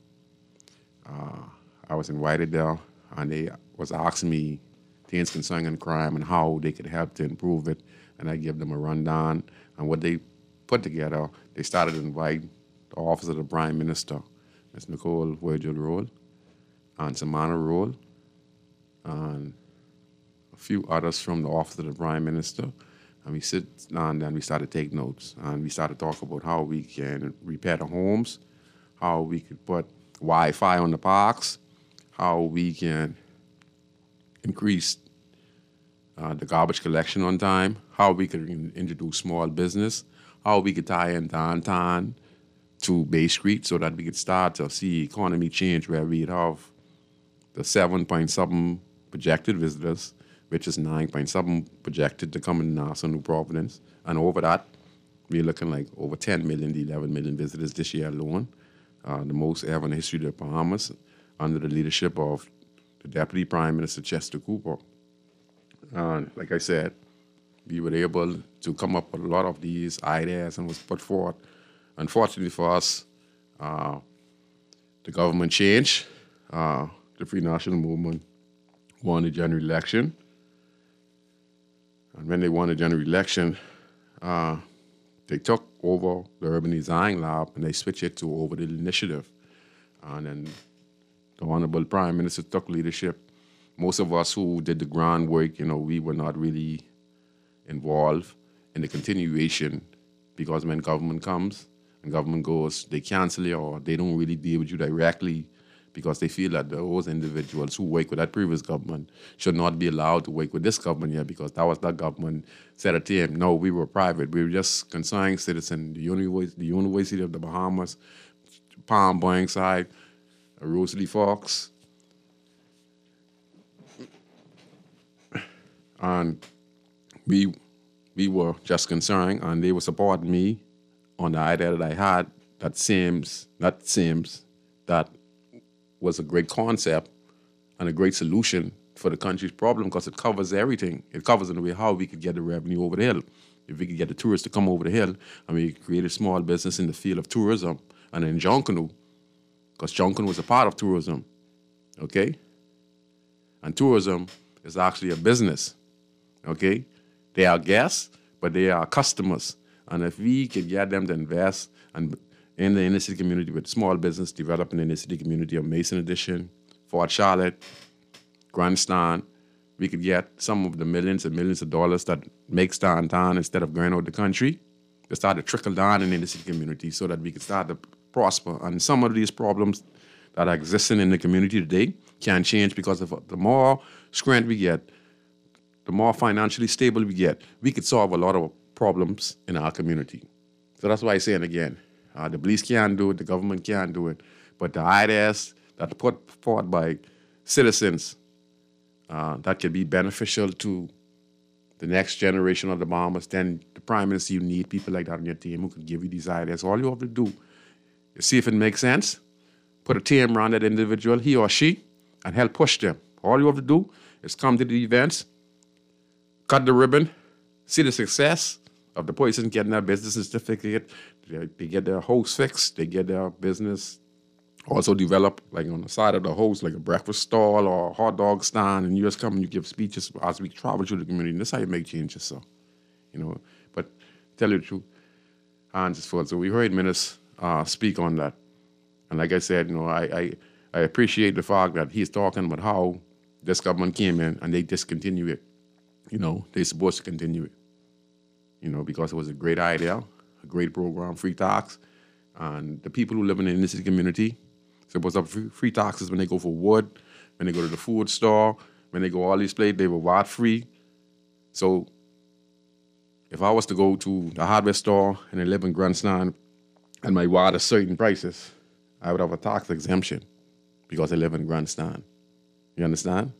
Speaker 3: I was invited there, and they was asking me things concerning crime and how they could help to improve it. And I gave them a rundown on what they put together. They started to invite the Office of the Prime Minister, Ms. Nicole Virgil Roll, and Samantha Roll, and a few others from the Office of the Prime Minister. And we sit down and we started to take notes. And we started to talk about how we can repair the homes, how we could put Wi-Fi on the parks, how we can increase the garbage collection on time, how we could introduce small business, how we could tie in downtown to Bay Street so that we could start to see economy change where we'd have the 7.7 projected visitors, which is 9.7 projected to come in Nassau, New Providence. And over that, we're looking like over 10 million to 11 million visitors this year alone, the most ever in the history of the Bahamas, under the leadership of the Deputy Prime Minister Chester Cooper. And like I said, we were able to come up with a lot of these ideas and was put forward. Unfortunately for us, the government changed. The Free National Movement won the general election. And when they won the general election, they took over the Urban Design Lab and they switched it to Over the Initiative. And then the Honorable Prime Minister took leadership most of us who did the groundwork, we were not really involved in the continuation, because when government comes and government goes, they cancel it or they don't really deal with you directly, because they feel that those individuals who work with that previous government should not be allowed to work with this government here, because that government said at the time, no, we were private. We were just concerned citizens. The University of the Bahamas, Palm Boeing Rosalie Fox, and we were just concerned, and they were supporting me on the idea that I had that was a great concept and a great solution for the country's problem, because it covers everything. It covers in a way how we could get the revenue over the hill. If we could get the tourists to come over the hill, and we create a small business in the field of tourism, and in Junkanoo, because Junkanoo was a part of tourism, okay? And tourism is actually a business, okay? They are guests, but they are customers. And if we could get them to invest in the inner city community with small business developing in the inner city community of Mason Addition, Fort Charlotte, Grandstand, we could get some of the millions and millions of dollars that makes downtown, instead of going out the country, to start to trickle down in the inner city community, so that we could start to prosper. And some of these problems that are existing in the community today can change, because of the more strength we get, the more financially stable we get, we could solve a lot of problems in our community. So that's why I'm saying again, the police can't do it, the government can't do it, but the ideas that are put forward by citizens that can be beneficial to the next generation of the Bahamas, then the Prime Minister, you need people like that on your team who can give you these ideas. All you have to do is see if it makes sense, put a team around that individual, he or she, and help push them. All you have to do is come to the events, cut the ribbon, see the success of the person getting their business certificate, they get their house fixed, they get their business also developed, like on the side of the house, like a breakfast stall or a hot dog stand, and you just come and you give speeches as we travel through the community. And that's how you make changes, so, But tell you the truth, Hans is full. So we heard Minister speak on that. And like I said, I appreciate the fact that he's talking about how this government came in and they discontinue it. They're supposed to continue it, because it was a great idea, a great program, free tax. And the people who live in the inner city community supposed to have free taxes when they go for wood, when they go to the food store, when they go all these places, they were VAT free. So if I was to go to the hardware store and I live in Grandstand and my water certain prices, I would have a tax exemption because I live in Grandstand. You understand?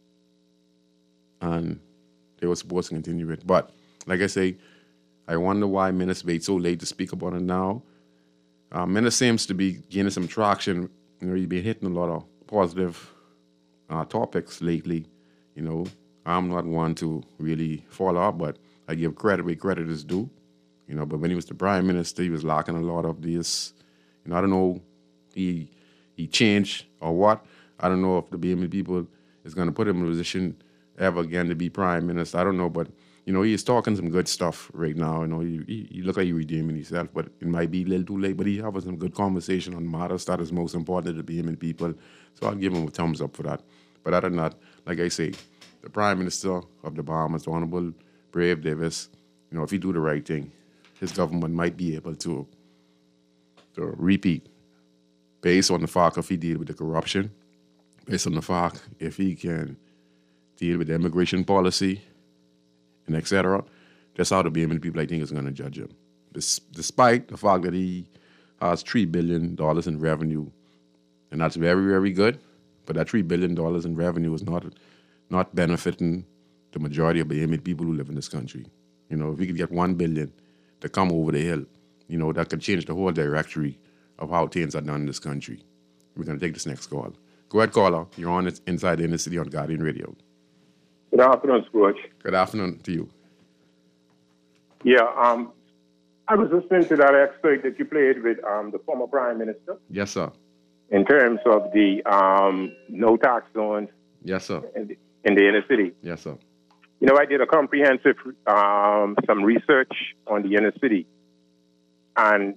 Speaker 3: And they were supposed to continue it. But like I say, I wonder why Minister wait so late to speak about it now. Minister seems to be gaining some traction. He's been hitting a lot of positive topics lately. I'm not one to really follow up, but I give credit where credit is due. But when he was the Prime Minister, he was lacking a lot of this. I don't know, he changed or what. I don't know if the BME people is going to put him in a position ever again to be Prime Minister. I don't know, but he's talking some good stuff right now. He look like he's redeeming himself, but it might be a little too late. But he's having some good conversation on matters that is most important to the BME people. So I'll give him a thumbs up for that. But other than that, like I say, the Prime Minister of the Bahamas, the Honorable Brave Davis, if he do the right thing, his government might be able to repeat, based on the fact if he deal with the corruption, based on the fact if he can deal with the immigration policy, and etc. That's how the BME people, I think, is going to judge him. Despite the fact that he has $3 billion in revenue, and that's very, very good, but that $3 billion in revenue is not benefiting the majority of BME people who live in this country. If we could get $1 billion to come over the hill, that could change the whole directory of how things are done in this country. We're going to take this next call. Go ahead, caller. You're on Inside the Inner City on Guardian Radio.
Speaker 10: Good afternoon, Scrooge.
Speaker 3: Good afternoon to you.
Speaker 10: Yeah, I was listening to that excerpt that you played with the former Prime Minister.
Speaker 3: Yes, sir.
Speaker 10: In terms of the no tax zones.
Speaker 3: Yes, sir.
Speaker 10: In the inner city.
Speaker 3: Yes, sir.
Speaker 10: I did a comprehensive some research on the inner city, and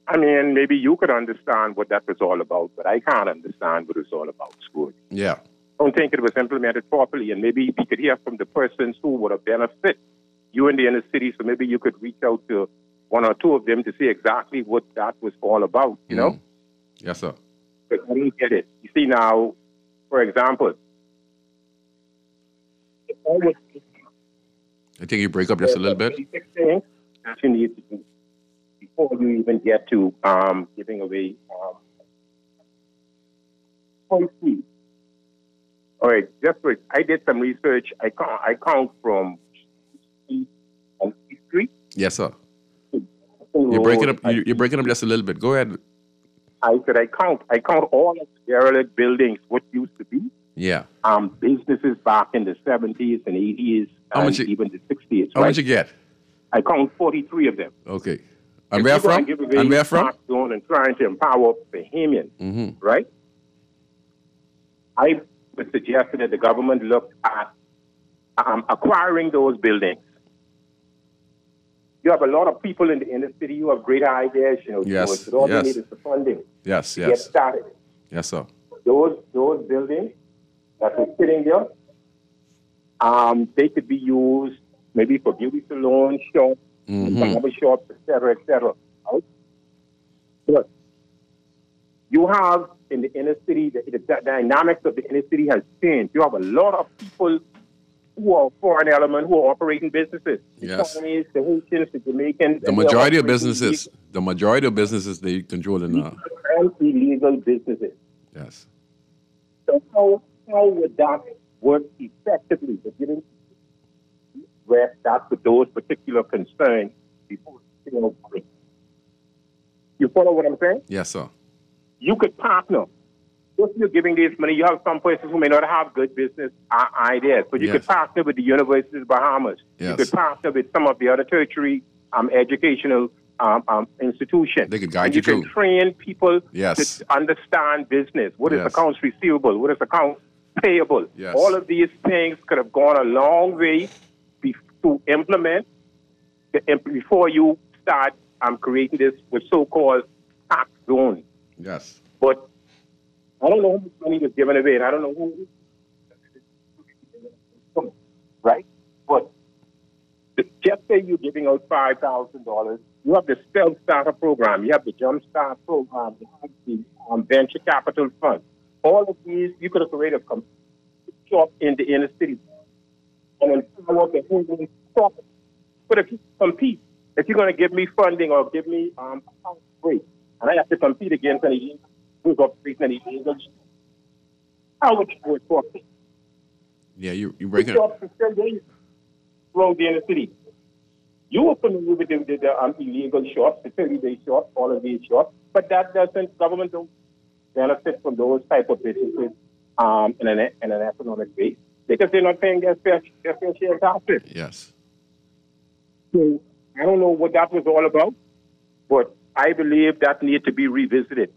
Speaker 10: maybe you could understand what that was all about, but I can't understand what it's all about, Scrooge.
Speaker 3: Yeah.
Speaker 10: don't think it was implemented properly. And maybe we could hear from the persons who would have benefit you in the inner city. So maybe you could reach out to one or two of them to see exactly what that was all about, you know?
Speaker 3: Yes, sir.
Speaker 10: But I didn't get it. You see now, for example,
Speaker 3: I think you break up just a little bit.
Speaker 10: That you need to do before you even get to giving away policy. All right, just wait. I did some research. I count from East and East Street.
Speaker 3: Yes, sir. You're breaking up. You're breaking up just a little bit. Go ahead.
Speaker 10: I said I count all of the derelict buildings, what used to be.
Speaker 3: Yeah.
Speaker 10: Businesses back in the 70s and 80s and even the 60s.
Speaker 3: How much you get?
Speaker 10: I count 43 of them.
Speaker 3: Okay. And where from? And where from?
Speaker 10: And trying to empower Bahamians, right? I would suggest that the government look at acquiring those buildings. You have a lot of people in the inner city. You have great ideas, you know.
Speaker 3: Yes.
Speaker 10: So all you need is the funding.
Speaker 3: Yes.
Speaker 10: To get started.
Speaker 3: Yes, sir.
Speaker 10: Those buildings that are sitting there, they could be used maybe for beauty salons, shops, barber shops, etc., etc. Right? But you have in the inner city, the dynamics of the inner city has changed. You have a lot of people who are foreign element who are operating businesses.
Speaker 3: Yes.
Speaker 10: The Chinese, the Haitians, the Jamaicans.
Speaker 3: The majority of businesses, they control in
Speaker 10: illegal businesses.
Speaker 3: Yes.
Speaker 10: So how would that work effectively? If you didn't address that with those particular concerns before you follow what I'm saying?
Speaker 3: Yes, sir.
Speaker 10: You could partner. If you're giving this money, you have some places who may not have good business ideas, but you could partner with the University of Bahamas.
Speaker 3: Yes.
Speaker 10: You could partner with some of the other tertiary educational institutions.
Speaker 3: They could guide
Speaker 10: you
Speaker 3: through.
Speaker 10: You can train people
Speaker 3: Yes.
Speaker 10: to understand business. What is accounts receivable? What is accounts payable?
Speaker 3: Yes.
Speaker 10: All of these things could have gone a long way to implement before you start creating this with so-called tax zone.
Speaker 3: Yes.
Speaker 10: But I don't know how much money was given away, and I don't know who. Right? But just say you're giving out $5,000. You have the self-starter program. You have the jump start program. You have the venture capital fund. All of these, you could have created a shop in the inner city and empower the whole profit. But if you compete, if you're going to give me funding or give me account rate, and I have to compete against any who's operating any illegal, how would you do it for me?
Speaker 3: Yeah, you're breaking up.
Speaker 10: Throughout the inner city. You are familiar with the illegal shops, the 30-day shops, all of these shops, but that doesn't, government don't benefit from those type of businesses in an economic way because they're not paying their fair share of taxes.
Speaker 3: Yes.
Speaker 10: So I don't know what that was all about, but I believe that needs to be revisited.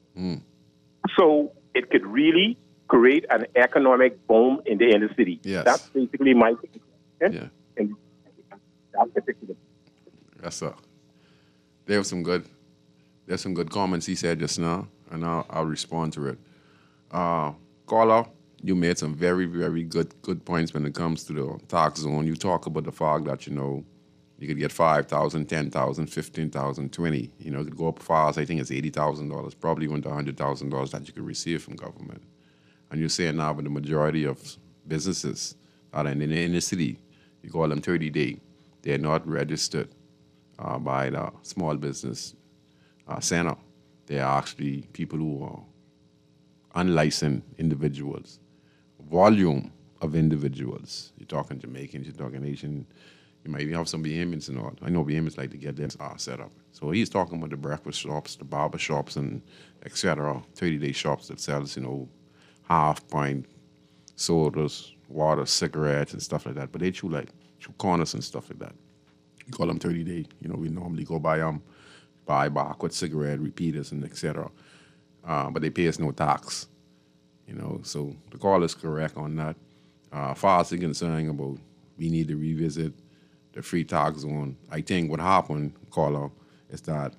Speaker 10: So it could really create an economic boom in the inner city.
Speaker 3: Yes.
Speaker 10: That's basically my thing.
Speaker 3: Yeah.
Speaker 10: And that particular.
Speaker 3: Yes, sir. There's some good comments he said just now, and I'll respond to it. Caller, you made some very, very good points when it comes to the tax zone. You talk about the fact that, you could get $5,000, $10,000, $15,000, $20,000. It could go up as far as I think it's $80,000, probably went to $100,000 that you could receive from government. And you're saying now with the majority of businesses that are in the inner city, you call them 30-day, they're not registered by the small business center. They are actually people who are unlicensed individuals. Volume of individuals. You're talking Jamaicans, you're talking Asian. You might even have some Bahamians and all. I know Bahamians like to get their set up. So he's talking about the breakfast shops, the barber shops, and et cetera, 30-day shops that sells, half-pint sodas, water, cigarettes, and stuff like that. But they chew corners and stuff like that. You call them 30-day. We normally go buy barcode cigarette, repeaters, and et cetera. But they pay us no tax. So the call is correct on that. Far as they're concerned about we need to revisit the free tax zone. I think what happened, caller, is that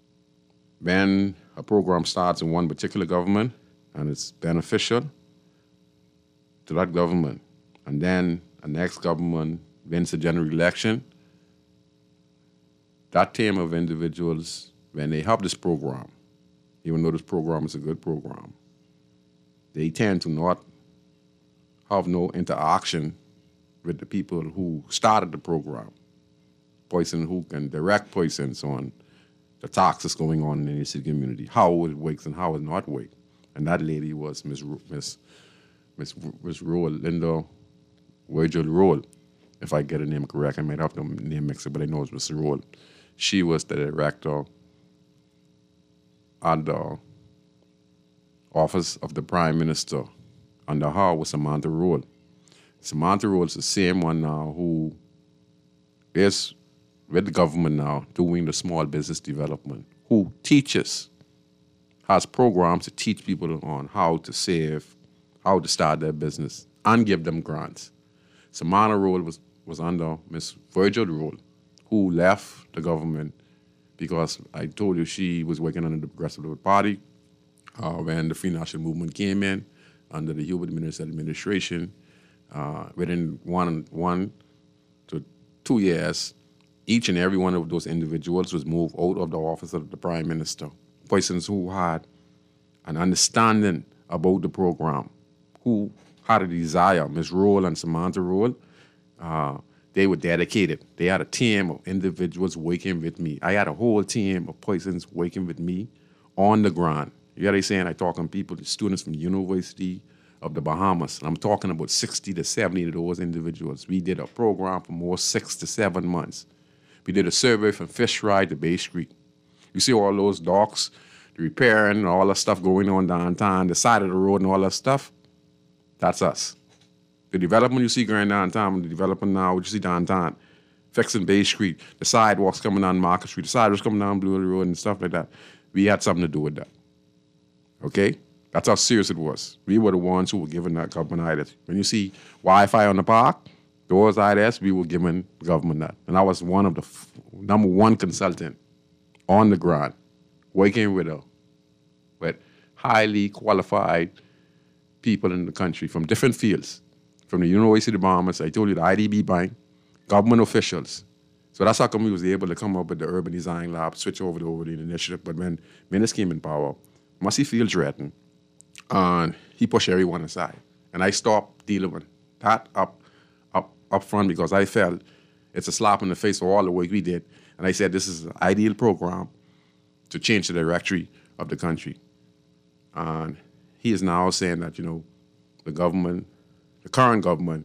Speaker 3: when a program starts in one particular government and it's beneficial, to that government, and then the next government wins the general election, that team of individuals, when they have this program, even though this program is a good program, they tend to not have no interaction with the people who started the program, person who can direct persons on the taxes going on in the city community, how it works and how it not work. And that lady was Miss Roll, Linda Virgil Roll. If I get her name correct, I might have the name mixed up, but I know it's Miss Roll. She was the director at the Office of the Prime Minister. Under her was Samantha Roll. Samantha Roll is the same one now who is with the government now doing the small business development, who teaches, has programs to teach people on how to save, how to start their business, and give them grants. Samantha Roll was under Miss Virgil Roll, who left the government because I told you she was working under the Progressive Liberal Party when the Free National Movement came in under the Hubert Minnis administration. Within 1 to 2 years, each and every one of those individuals was moved out of the office of the Prime Minister. Persons who had an understanding about the program, who had a desire. Ms. Roll and Samantha Roll, they were dedicated. They had a team of individuals working with me. I had a whole team of persons working with me on the ground. You know what I'm saying? I talking people, students from the University of the Bahamas. And I'm talking about 60 to 70 of those individuals. We did a program for more 6 to 7 months. We did a survey from Fish Ride to Bay Street. You see all those docks, the repairing, and all that stuff going on downtown, the side of the road and all that stuff. That's us. The development you see going downtown, the development now, what you see downtown, fixing Bay Street, the sidewalks coming down Market Street, the sidewalks coming down Blue Hill Road and stuff like that. We had something to do with that. Okay? That's how serious it was. We were the ones who were giving that government ideas. When you see Wi-Fi on the park, those ideas, we were giving the government that. And I was one of the number one consultant on the ground, working with highly qualified people in the country from different fields, from the University of the Bahamas, I told you, the IDB Bank, government officials. So that's how come we was able to come up with the Urban Design Lab, switch over to the initiative. But when Minnis came in power, Massey feel threatened, and he pushed everyone aside. And I stopped dealing with that up front because I felt it's a slap in the face for all the work we did. And I said this is an ideal program to change the directory of the country. And he is now saying that, the government, the current government,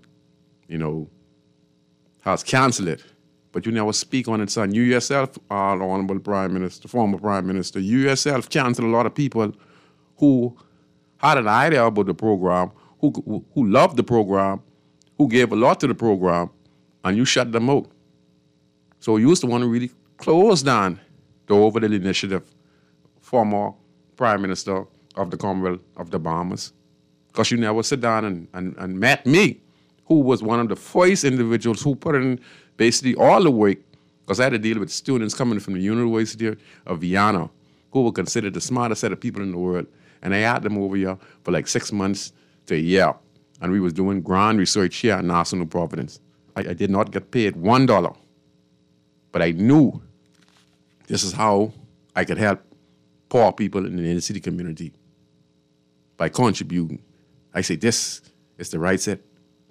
Speaker 3: has canceled it. But you never speak on it, son. You yourself, Honorable Prime Minister, former Prime Minister, you yourself canceled a lot of people who had an idea about the program, who loved the program, who gave a lot to the program, and you shut them out. So you used to want to really close down the Overdale Initiative, former Prime Minister of the Commonwealth of the Bahamas, because you never sit down and met me, who was one of the first individuals who put in basically all the work, because I had to deal with students coming from the University of Vienna, who were considered the smartest set of people in the world. And I had them over here for like 6 months to a year. And we was doing ground research here at National Providence. I did not get paid $1, but I knew this is how I could help poor people in the inner city community by contributing. I say this is the right set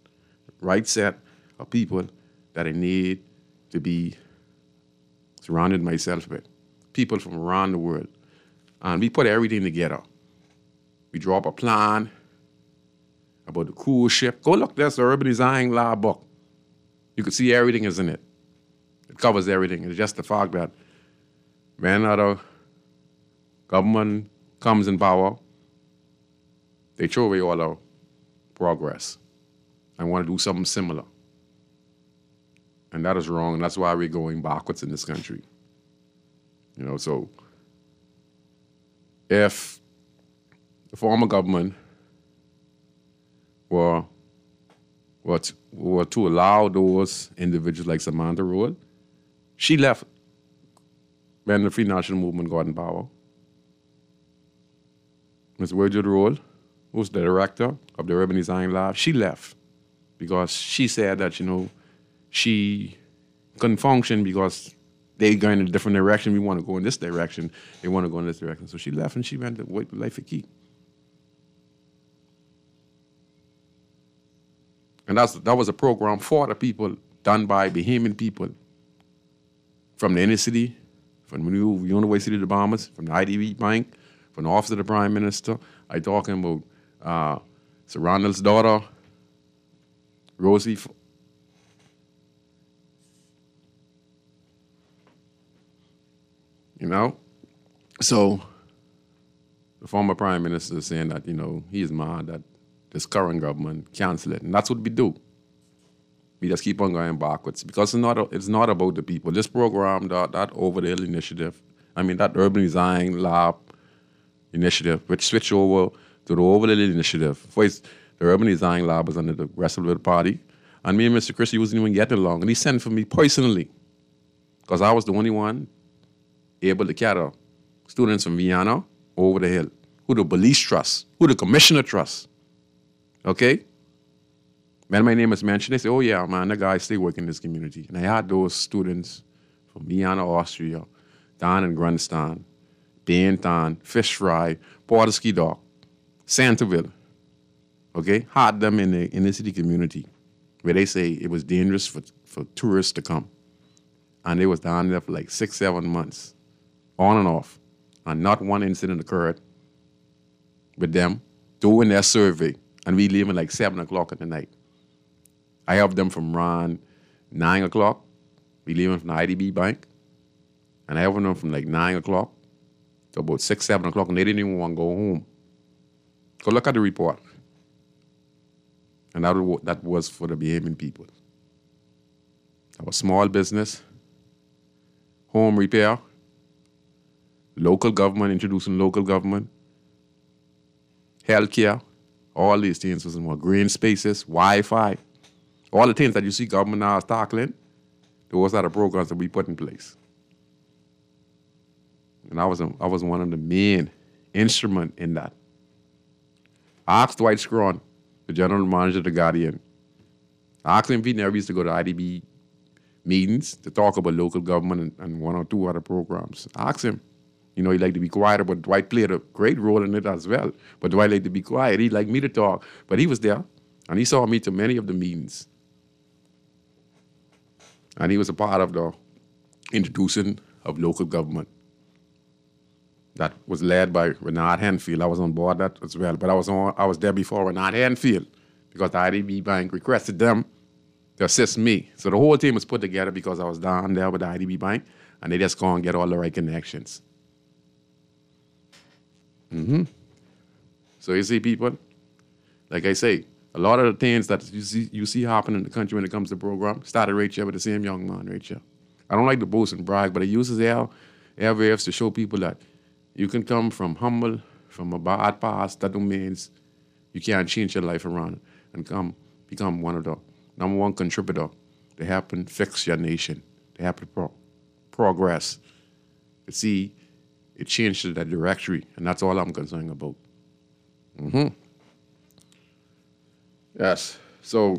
Speaker 3: of people that I need to be surrounded myself with. People from around the world. And we put everything together. We draw up a plan about the cruise ship. Go look, there's the Urban Design Lab book. You can see everything is in it. It covers everything. It's just the fact that when the government comes in power, they throw away all our progress and want to do something similar. And that is wrong, and that's why we're going backwards in this country. So if the former government were to allow those individuals like Samantha Roll, she left when the Free National Movement got in power. Ms. Virgil Roll who's the director of the Urban Design Lab, she left because she said that, she couldn't function because they going in a different direction. We want to go in this direction. They want to go in this direction. So she left and she went to work with Life for Key. And that was a program for the people, done by Bahamian people from the inner city, from the new University of the Bahamas, from the IDB Bank, from the Office of the Prime Minister. I talking about Sir Ronald's daughter, Rosie. So the former Prime Minister is saying that, he's mad that this current government cancel it. And that's what we do. We just keep on going backwards because it's not about the people. This program, that Over the Hill initiative, that Urban Design Lab initiative, which switched over to the Over the Hill initiative. First, the Urban Design Lab was under the rest of the party. And me and Mr. Christie wasn't even getting along. And he sent for me personally because I was the only one able to carry students from Vienna over the hill, who the police trust, who the commissioner trusts. Okay? When my name is mentioned, they say, oh yeah, man, the guy still working in this community. And I had those students from Vienna, Austria, down in Grandstand, Bainton, Fish Fry, Porterski Dock, Centerville. Okay? Had them in the inner city community where they say it was dangerous for tourists to come. And they was down there for like 6-7 months, on and off. And not one incident occurred with them doing their survey. And we leaving like 7 o'clock at the night. I have them from around 9 o'clock. We leaving from the IDB Bank. And I have them from like 9 o'clock to about 6-7 o'clock. And they didn't even want to go home. Go look at the report. And that was for the Bahamian people. That was small business, home repair, local government, introducing local government, healthcare, all these things was more green spaces, Wi-Fi, all the things that you see government now is tackling, those are the programs that we put in place. And I was one of the main instrument in that. I asked Dwight Scron, the general manager of The Guardian, I asked him if he never used to go to IDB meetings to talk about local government and one or two other programs. I asked him. He liked to be quiet, but Dwight played a great role in it as well. But Dwight liked to be quiet. He liked me to talk. But he was there, and he saw me to many of the meetings. And he was a part of the introduction of local government that was led by Renard Henfield. I was on board that as well. But I was there before Renard Henfield because the IDB Bank requested them to assist me. So the whole team was put together because I was down there with the IDB Bank, and they just go and get all the right connections. So you see, people, like I say, a lot of the things that you see happening in the country when it comes to program started right here with the same young man right here. I don't like to boast and brag, but he uses airwaves to show people that you can come from humble, from a bad past. That don't mean you can't change your life around and become one of the number one contributor to help and fix your nation, to help it progress, to see it changed that directory, and that's all I'm concerned about. Yes, so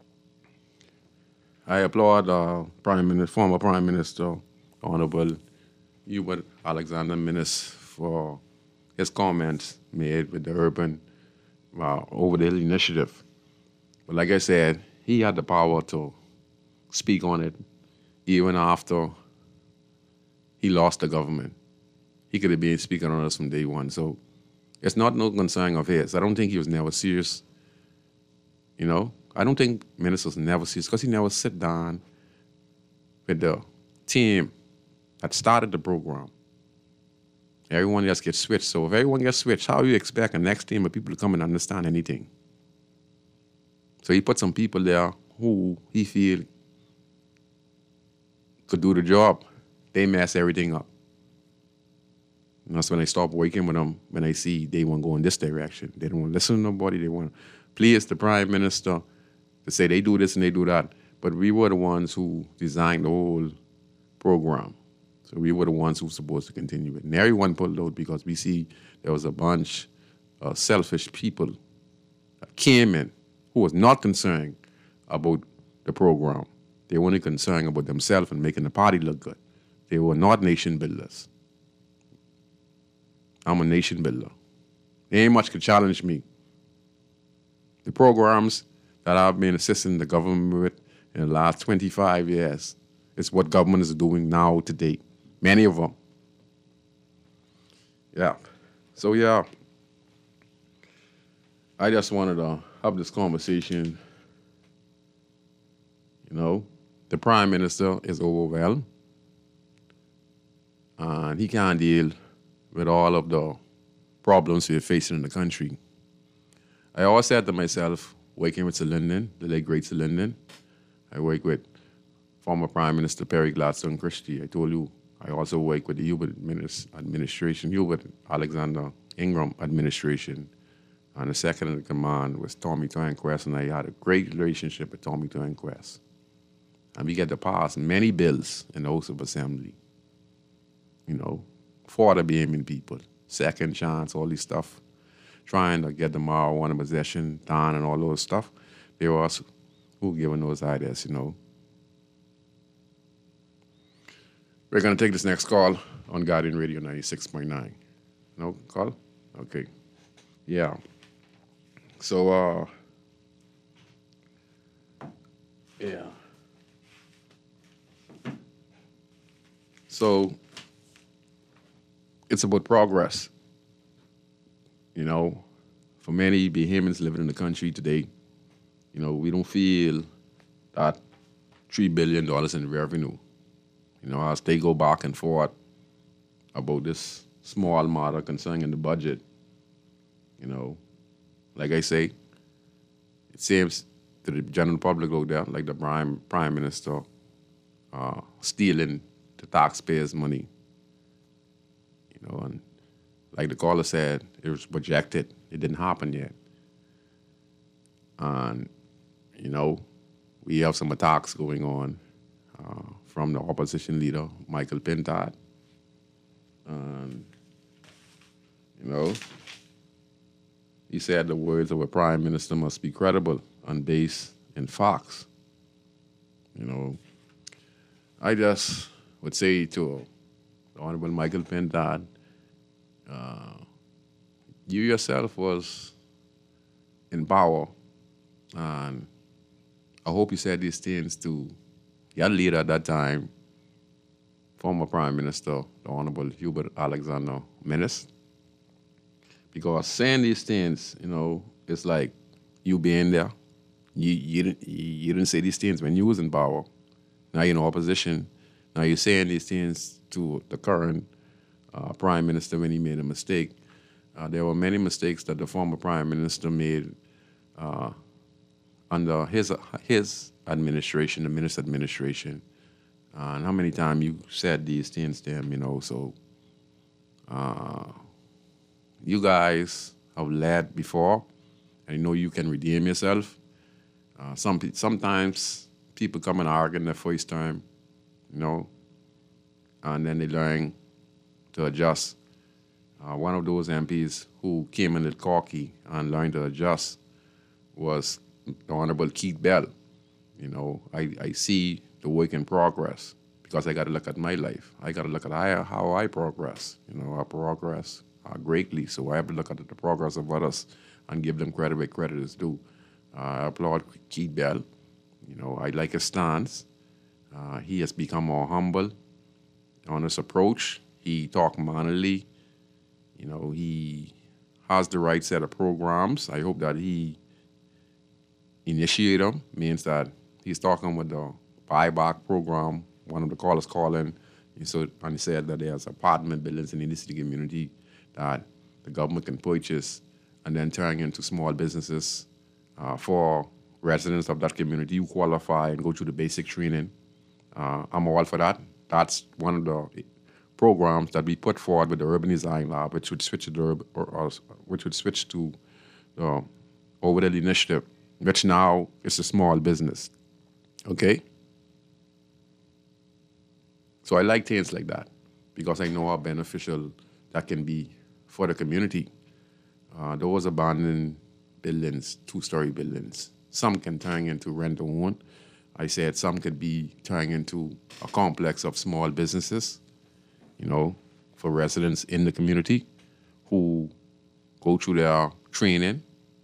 Speaker 3: I applaud former Prime Minister, Honorable Hubert Alexander Minnis, for his comments made with the Urban Over the Hill initiative. But like I said, he had the power to speak on it even after he lost the government. He could have been speaking on us from day one. So it's not no concern of his. I don't think he was never serious. I don't think Minnis was never serious because he never sit down with the team that started the program. Everyone just gets switched. So if everyone gets switched, how do you expect a next team of people to come and understand anything? So he put some people there who he feel could do the job. They mess everything up. And that's when I stop working with them, when I see they want to go in this direction. They don't want to listen to nobody. They want to please the Prime Minister to say they do this and they do that. But we were the ones who designed the whole program. So we were the ones who were supposed to continue it. And everyone pulled out because we see there was a bunch selfish people that came in who was not concerned about the program. They were only concerned about themselves and making the party look good. They were not nation builders. I'm a nation builder. There ain't much could challenge me. The programs that I've been assisting the government with in the last 25 years is what government is doing now to date. Many of them. Yeah. So, yeah, I just wanted to have this conversation. You know, the Prime Minister is overwhelmed, and he can't deal with all of the problems we're facing in the country. I always said to myself, working with Sir Lyndon, the late great Sir Lyndon, I work with former Prime Minister Perry Gladstone Christie. I told you I also work with the Hubert administration, Hubert Alexander Ingram administration. And the second in command was Tommy Turnquest, and I had a great relationship with Tommy Turnquest. And we get to pass many bills in the House of Assembly. You know, for the Bahamian people, second chance, all this stuff, trying to get the marijuana possession down and all those stuff. They were us who given those ideas, you know. We're going to take this next call on Guardian Radio 96.9. No call? Okay. Yeah. So, yeah. So, it's about progress. You know, for many Bahamians living in the country today, you know, we don't feel that $3 billion in revenue. You know, as they go back and forth about this small matter concerning the budget, you know, like I say, it seems to the general public out there like the Prime Minister stealing the taxpayers' money. You know, and like the caller said, it was projected. It didn't happen yet. And, you know, we have some attacks going on from the opposition leader, Michael Pintard. And, you know, he said the words of a prime minister must be credible and based in facts. You know, I just would say to the Honorable Michael Pintard, you yourself was in power, and I hope you said these things to your leader at that time, former Prime Minister, the Honorable Hubert Alexander Menace. Because saying these things, you know, it's like you being there. You didn't say these things when you was in power. Now you're in opposition. Now you're saying these things to the current Prime Minister when he made a mistake. There were many mistakes that the former Prime Minister made under his administration, the Minister administration. And how many times you said these things to him, you know, so you guys have led before, and you know you can redeem yourself. Sometimes people come and argue in the first time, you know, and then they learn to adjust. One of those MPs who came in at cocky and learned to adjust was the Honorable Keith Bell. You know, I see the work in progress because I got to look at my life. I got to look at how I progress. You know, I progress greatly, so I have to look at the progress of others and give them credit where credit is due. I applaud Keith Bell. You know, I like his stance. He has become more humble on his approach. He talks mannerly. You know, he has the right set of programs. I hope that he initiate them. Means that he's talking with the buyback program. One of the callers calling, and he said that there's apartment buildings in the inner city community that the government can purchase and then turn into small businesses for residents of that community who qualify and go through the basic training. I'm all for that. That's one of the programs that we put forward with the Urban Design Lab, which would switch to the Overhead Initiative, which now is a small business. Okay? So I like things like that because I know how beneficial that can be for the community. those abandoned buildings, 2-story buildings, some can turn into rent-to-own. I said some could be turned into a complex of small businesses, for residents in the community who go through their training.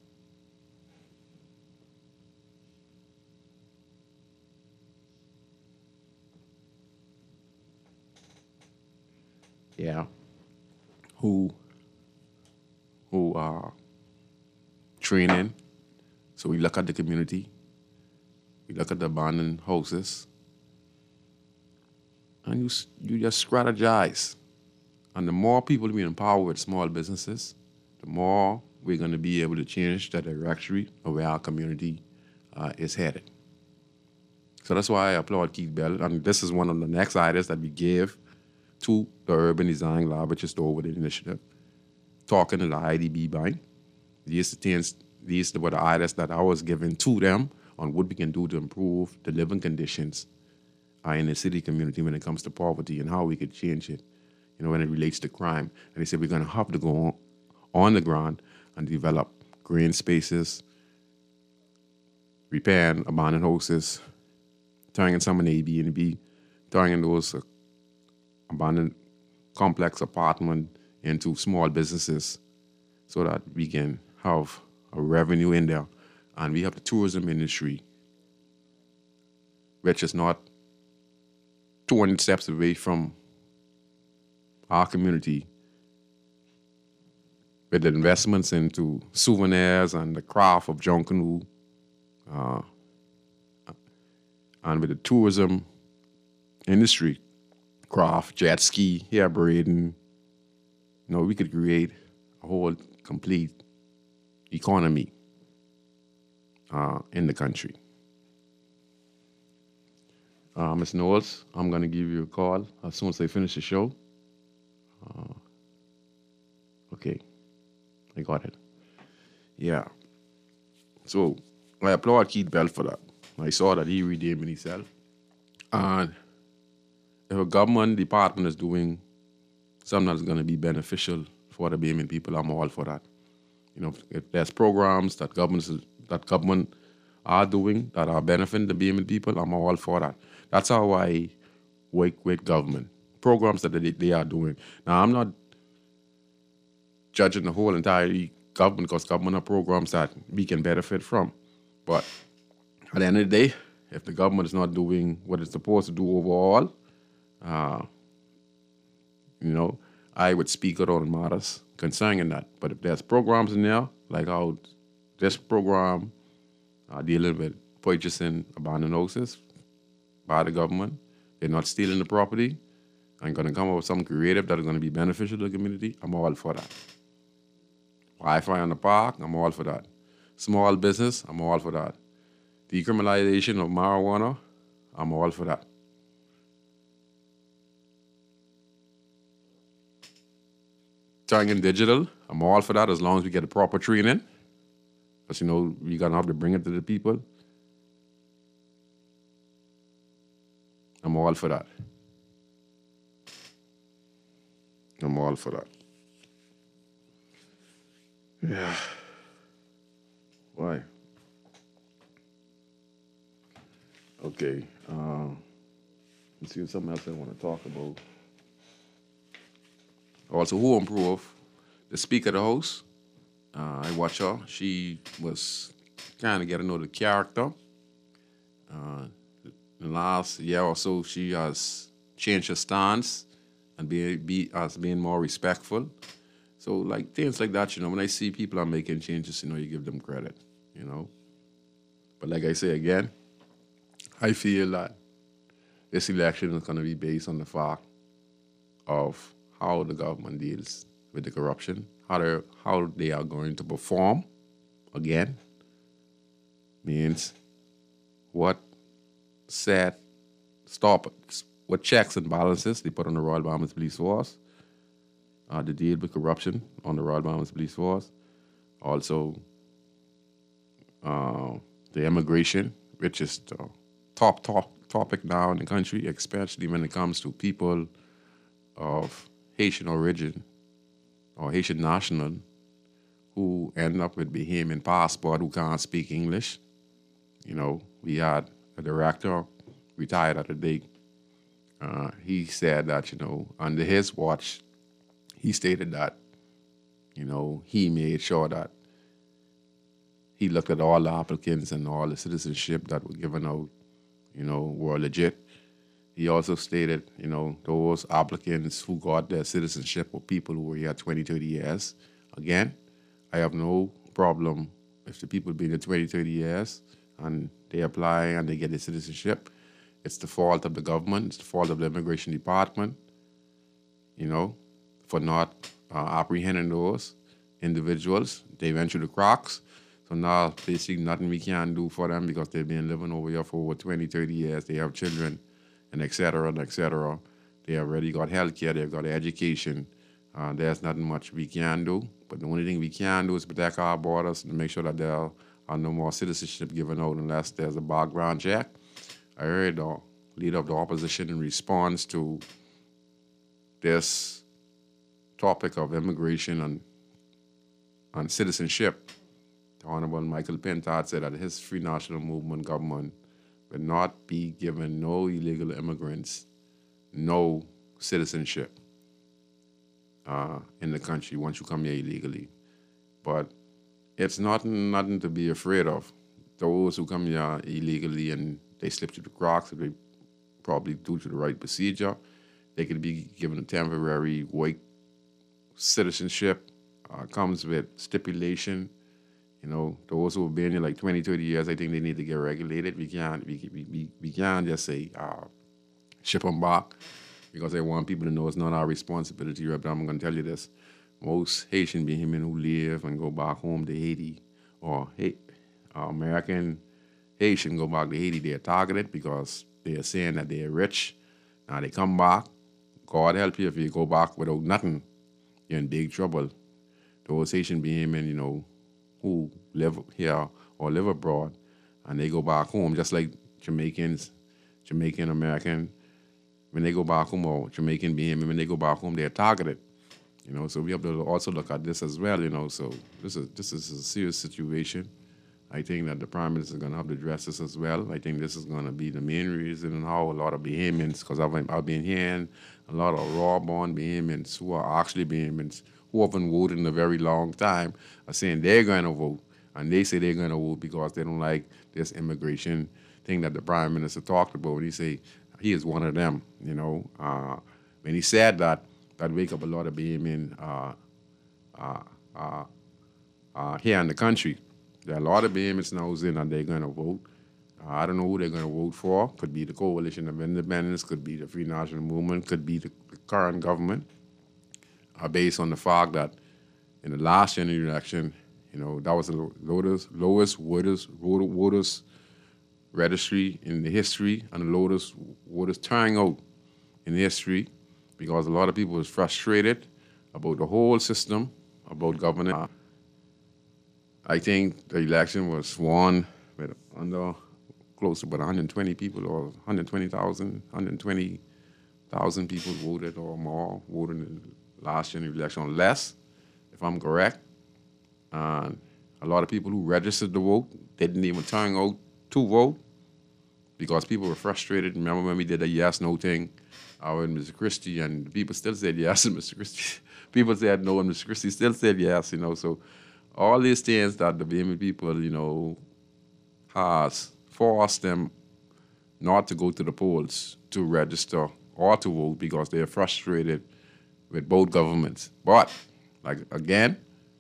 Speaker 3: Yeah. Who are training. So we look at the community. We look at the abandoned houses. And you just strategize. And the more people we empower with small businesses, the more we're going to be able to change the directory of where our community is headed. So that's why I applaud Keith Bell. And this is one of the next items that we gave to the Urban Design Lab, which is the Over the Initiative, talking to the IDB Bank. These were the items that I was giving to them on what we can do to improve the living conditions in the city community when it comes to poverty and how we could change it, when it relates to crime. And they said we're going to have to go on the ground and develop green spaces, repairing abandoned houses, turning some in Airbnb, turning those abandoned complex apartment into small businesses so that we can have a revenue in there. And we have the tourism industry, which is not 200 steps away from our community, with the investments into souvenirs and the craft of Junkanoo, and with the tourism industry, craft, jet ski, hair braiding, we could create a whole complete economy in the country. Ms. Knowles, I'm going to give you a call as soon as I finish the show. Okay, I got it. Yeah. So I applaud Keith Bell for that. I saw that he redeemed himself. And if a government department is doing something that's going to be beneficial for the Bahamian people, I'm all for that. If there's programs that government are doing that are benefiting the Bahamian people, I'm all for that. That's how I work with government. Programs that they are doing. Now, I'm not judging the whole entire government because government are programs that we can benefit from. But at the end of the day, if the government is not doing what it's supposed to do overall, I would speak out on matters concerning that. But if there's programs in there, like how this program dealing with purchasing abandoned houses by the government, they're not stealing the property, and going to come up with something creative that is going to be beneficial to the community, I'm all for that. Wi-Fi on the park, I'm all for that. Small business, I'm all for that. Decriminalization of marijuana, I'm all for that. Turning digital, I'm all for that as long as we get the proper training. Because, we're going to have to bring it to the people. I'm all for that. I'm all for that. Yeah. Why? Okay. Let's see something else I want to talk about. Also, who improved? The Speaker of the House. I watch her. She was kind of getting to know the character. The last year or so, she has changed her stance and being more respectful. So, like, things like that, when I see people are making changes, you give them credit, But like I say again, I feel that this election is going to be based on the fact of how the government deals with the corruption, how they are going to perform again, means what what checks and balances they put on the Royal Bahamas Police Force, the deal with corruption on the Royal Bahamas Police Force, also the immigration, which is the top topic now in the country, especially when it comes to people of Haitian origin or Haitian national who end up with Bahamian passport who can't speak English. You know, we had a director retired at the date. He said that, you know, under his watch, he stated that, you know, he made sure that he looked at all the applicants and all the citizenship that were given out, you know, were legit. He also stated, you know, those applicants who got their citizenship were people who were here 20, 30 years. Again, I have no problem if the people been here 20, 30 years and they apply and they get their citizenship. It's the fault of the government. It's the fault of the immigration department, you know, for not apprehending those individuals. They went through the cracks. So now basically nothing we can do for them because they've been living over here for over 20, 30 years. They have children and et cetera, and et cetera. They already got health care. They've got education. There's nothing much we can do. But the only thing we can do is protect our borders and make sure that there are no more citizenship given out unless there's a background check. I heard the leader of the opposition in response to this topic of immigration and citizenship. The Honorable Michael Pintard said that his Free National Movement government would not be given no illegal immigrants, no citizenship in the country once you come here illegally. But it's nothing to be afraid of. Those who come here illegally and they slip through the cracks, if they probably due to the right procedure, they could be given a temporary white citizenship. Comes with stipulation. You know, those who have been here like 20, 30 years, I think they need to get regulated. We can't just say ship them back because I want people to know it's not our responsibility. But I'm going to tell you this. Most Haitian Bahamian who live and go back home to Haiti or American Haitian go back to Haiti, they're targeted because they're saying that they're rich. Now they come back. God help you if you go back without nothing. You're in big trouble. Those Haitian Bahamian, you know, who live here or live abroad, and they go back home, just like Jamaican American, when they go back home, or Jamaican Bahamian, when they go back home, they're targeted. You know, so we have to also look at this as well. You know, so this is a serious situation. I think that the Prime Minister is going to have to address this as well. I think this is going to be the main reason how a lot of Bahamians, because I've been hearing a lot of raw-born Bahamians who are actually Bahamians who haven't voted in a very long time are saying they're going to vote. And they say they're going to vote because they don't like this immigration thing that the Prime Minister talked about. And he say he is one of them, you know. When he said that wake up a lot of Bahamian here in the country. There are a lot of Bahamians now who's in and they're going to vote. I don't know who they're going to vote for. Could be the Coalition of Independence, could be the Free National Movement, could be the current government. Based on the fact that in the last general election, you know, that was the lowest voters registry in the history and the lowest voters turnout in history because a lot of people was frustrated about the whole system, about governance. I think the election was won with under close to about 120 people or 120,000 people voted or more voted in the last general election, less, if I'm correct. And a lot of people who registered to vote didn't even turn out to vote because people were frustrated. Remember when we did a yes-no thing with Mr. Christie, and people still said yes to Mr. Christie. People said no, and Mr. Christie still said yes, you know. So all these things that the Bahamian people, you know, has forced them not to go to the polls to register or to vote because they're frustrated with both governments. But, like, again,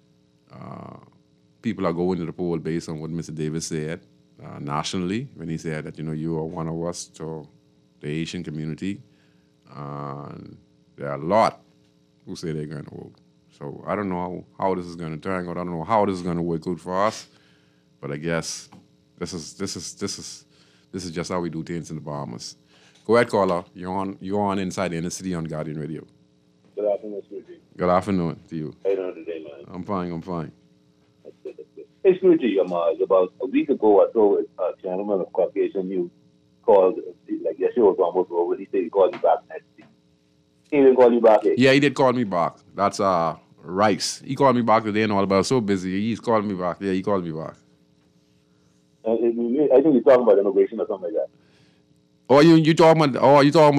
Speaker 3: people are going to the poll based on what Mr. Davis said nationally when he said that, you know, you are one of us to the Asian community. There are a lot who say they're going to vote. So I don't know how this is going to turn out. I don't know how this is going to work out for us. But I guess this is just how we do things in the Bahamas. Go ahead, caller. You're on Inside the Inner City on Guardian Radio.
Speaker 11: Good afternoon, Scrooge.
Speaker 3: Good afternoon to you.
Speaker 11: How you doing today, man?
Speaker 3: I'm fine.
Speaker 11: That's good. Hey, Scrooge, about a week ago, I saw a gentleman of Caucasian youth called, like, your show was almost over. He said he called you back next week. He didn't call you back yet?
Speaker 3: Yeah, he did call me back. That's Rice. He called me back today and all, but I was so busy. He's calling me back. Yeah, he called me back.
Speaker 11: I think he's talking about immigration or something like that.
Speaker 3: Oh, you talking about
Speaker 11: Let's go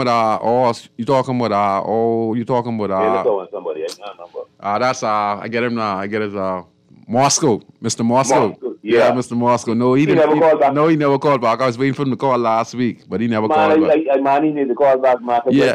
Speaker 11: on somebody. I can't remember.
Speaker 3: That's I get him now. I get his Moscow, Mr. Moscow.
Speaker 11: Yeah,
Speaker 3: Mr. Moscow. No, he didn't.
Speaker 11: Never called back.
Speaker 3: No, he never called back. I was waiting for him to call last week, but he never called back.
Speaker 11: Man, he need to call back, man.
Speaker 3: Yeah.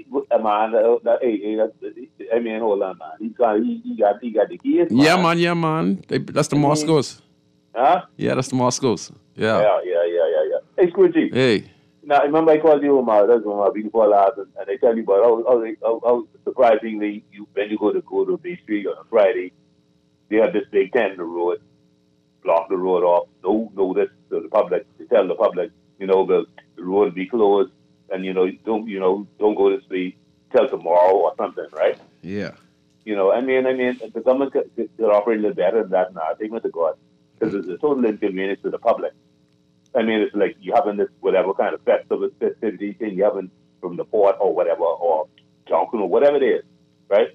Speaker 11: I mean, hold on, man. He got the keys, man.
Speaker 3: Yeah, man. That's the Moscows.
Speaker 11: Huh?
Speaker 3: Yeah, that's the Moscows. Yeah.
Speaker 11: Yeah. Hey, Squidgy.
Speaker 3: Hey.
Speaker 11: Now, remember I called you, that's when I before last, and I tell you about how surprisingly, when you go to Bay Street on a Friday, they have this big tent in the road, block the road off, no notice to the public. They tell the public, the road will be closed, and don't go this way till tomorrow or something, right?
Speaker 3: Yeah.
Speaker 11: I mean, the government could operate a little better than that now. I think with the God, because it's a total inconvenience to the public. I mean, it's like you having this whatever kind of festivity thing you having from the port or whatever, or Johnson or whatever it is, right?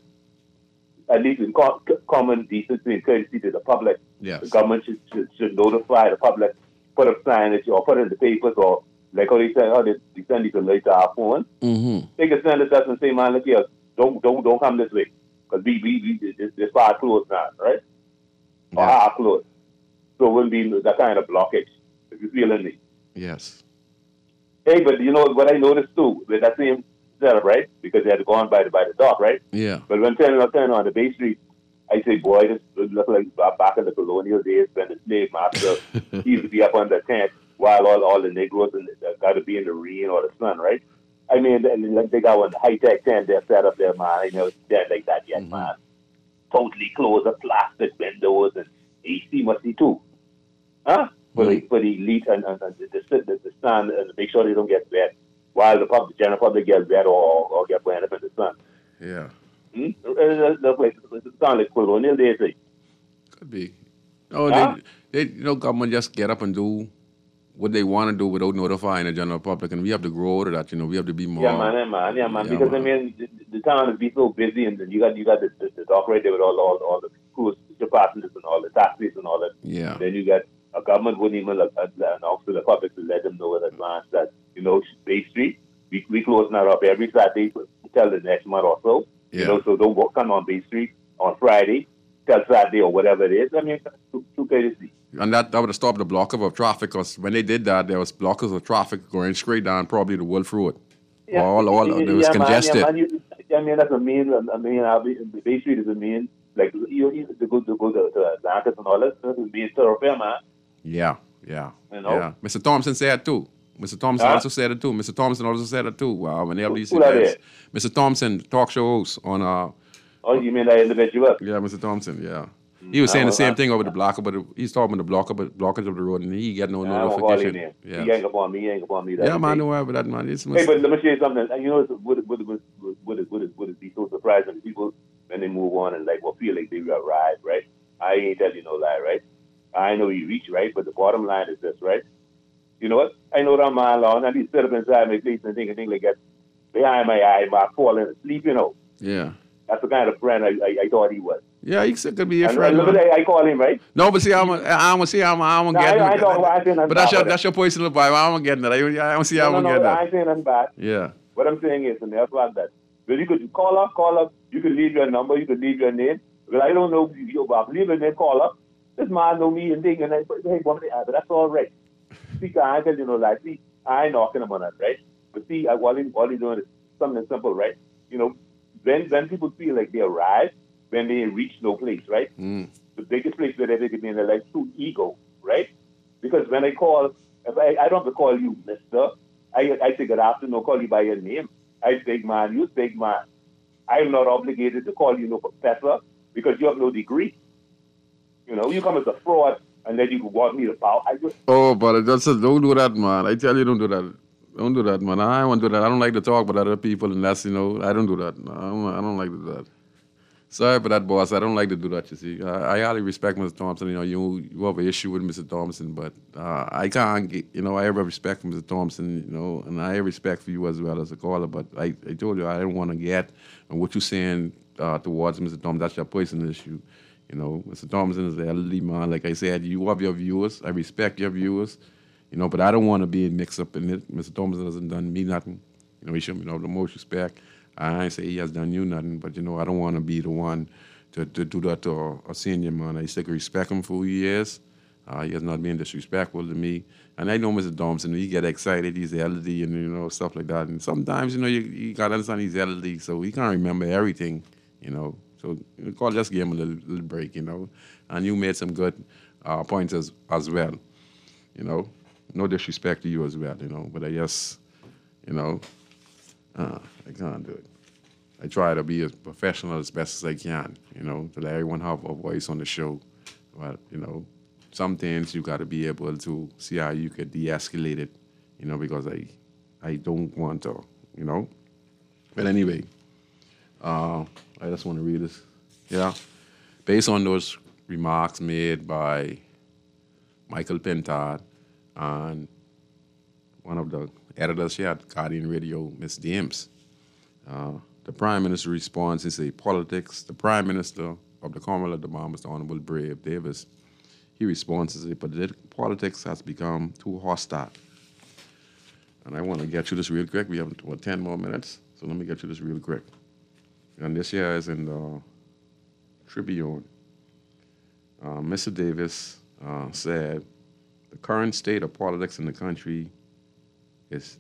Speaker 11: At least in common decency and courtesy to the public,
Speaker 3: yes.
Speaker 11: The government should notify the public, put up signage or put it in the papers, or like how they send these alerts to our phone.
Speaker 3: Mm-hmm.
Speaker 11: They can send us and say, man, look here, don't come this way, because this part closed now, right?
Speaker 3: Yeah.
Speaker 11: Or our closed. So it wouldn't be that kind of blockage. If you feel me.
Speaker 3: Yes.
Speaker 11: Hey, but what I noticed too with that same setup, right? Because they had gone by the dock, right?
Speaker 3: Yeah.
Speaker 11: But when turning on the Bay Street, I say, boy, this look like back in the colonial days when the slave master he used to be up on the tent while all the Negroes got to be in the rain or the sun, right? I mean, they got one high tech tent they set up there, man. It's dead like that yet, man. Totally closed, up plastic windows and AC must be too, huh? For the elite and the sun and make sure they don't get wet while the general public gets wet or get wet up in the sun.
Speaker 3: Yeah.
Speaker 11: It sounds like colonial days.
Speaker 3: Could be. No, they government just get up and do what they want to do without notifying the general public, and we have to grow out of that. We have to be more.
Speaker 11: Yeah, man. Because I mean, the town is be so busy, and then you got the dock right there with all the cruise passengers and all the taxis and all that.
Speaker 3: Yeah.
Speaker 11: Then you got. A government wouldn't even announce to the public to let them know in advance that, Bay Street, we close now up every Saturday till the next month or so.
Speaker 3: Yeah.
Speaker 11: So don't come on Bay Street on Friday till Saturday or whatever it is. I mean, too courtesy.
Speaker 3: And that would have stopped the blockage of traffic, because when they did that, there was blockers of traffic going straight down probably the Wolf Road.
Speaker 11: Yeah.
Speaker 3: It was congested.
Speaker 11: That's a mean, Bay Street is a mean, like, you to go to Atlantis and all that, it's a mean thoroughfare, man.
Speaker 3: Yeah. Yeah. Mr. Thompson said it too. Mr. Thompson also said it too. Mr. Thompson also said it too. Wow, when they have these events. Mr. Thompson, talk show host on
Speaker 11: Oh, you mean that individual?
Speaker 3: Yeah, Mr. Thompson, yeah. He was saying the same thing over the blocker, but he's talking about the blockage of the road, and he get no notification.
Speaker 11: He ain't up on me.
Speaker 3: Yeah, man, don't worry about that, man.
Speaker 11: Hey, but let me show you something. Would it be so surprising to people when they move on and feel like they arrived, right? I ain't telling you no lie, right? I know you reach, right? But the bottom line is this, right? You know what? I know that my lawn, and he sit up inside my place and think like that behind my eye, my falling asleep,
Speaker 3: Yeah.
Speaker 11: That's the kind of friend I thought he was.
Speaker 3: Yeah, he could be a friend.
Speaker 11: I call him, right?
Speaker 3: No, but see, I'm gonna get it. But that's your personal vibe. I'm gonna get that. I don't see how I'm gonna get that.
Speaker 11: I ain't saying nothing bad.
Speaker 3: Yeah.
Speaker 11: What I'm saying is, and that's like that. But you could call up. You could leave your number. You could leave your name. But I don't know if you leave your name, call up. This man know me and thing, and but that's all right. See, I tell see, I ain't knocking him on that, right? But see, all he's doing is something simple, right? When people feel like they arrive, when they reach no place, right? The biggest place where they could be in their life through ego, right? Because when I call, if I don't have to call you Mister, I say good afternoon, call you by your name. I big man, you big man. I'm not obligated to call you no professor because you have no degree. You come as a fraud, and then you want me to power.
Speaker 3: But don't do that, man. I tell you, don't do that. Don't do that, man. I don't want to do that. I don't like to talk about other people, and that's, I don't do that. No, I don't like to do that. Sorry for that, boss. I don't like to do that, you see. I highly respect Mr. Thompson. You know, you have an issue with Mr. Thompson, but I can't get, you know, I have respect for Mr. Thompson, you know, and I have respect for you as well as a caller, but I told you I don't want to get on what you're saying towards Mr. Thompson. That's your personal issue. You know, Mr. Thompson is the elderly man. Like I said, you have your viewers. I respect your viewers, you know, but I don't want to be mixed up in it. Mr. Thompson hasn't done me nothing. You know, he should, you know, the most respect. I ain't say he has done you nothing, but, you know, I don't want to be the one to do that to a senior man. I still respect him for who he is. He has not been disrespectful to me. And I know Mr. Thompson, he get excited, he's elderly and, you know, stuff like that. And sometimes, you know, you got to understand he's elderly, so he can't remember everything, you know. So God just give him a little break, you know. And you made some good points as well, you know. No disrespect to you as well, you know. But I just, you know, I can't do it. I try to be as professional as best as I can, you know, to let everyone have a voice on the show. But, you know, some things you got to be able to see how you could de-escalate it, you know, because I don't want to, you know. But anyway, I just want to read this. Yeah. Based on those remarks made by Michael Pintard and one of the editors here at Guardian Radio, Ms. James, the Prime Minister's response is politics. The Prime Minister of the Commonwealth of the Bahamas, the Honorable Brave Davis, he responds as politics has become too hostile. And I want to get you this real quick. We have 10 more minutes, so let me get you this real quick. And this here is in the Tribune. Mr. Davis said, the current state of politics in the country is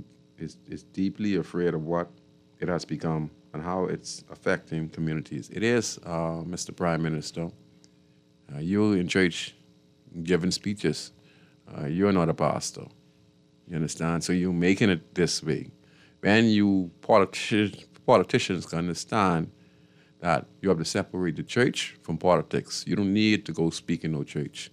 Speaker 3: deeply afraid of what it has become and how it's affecting communities. It is, Mr. Prime Minister, you're in church giving speeches. You're not a pastor. You understand? So you're making it this way. When you politicians can understand that you have to separate the church from politics. You don't need to go speak in no church.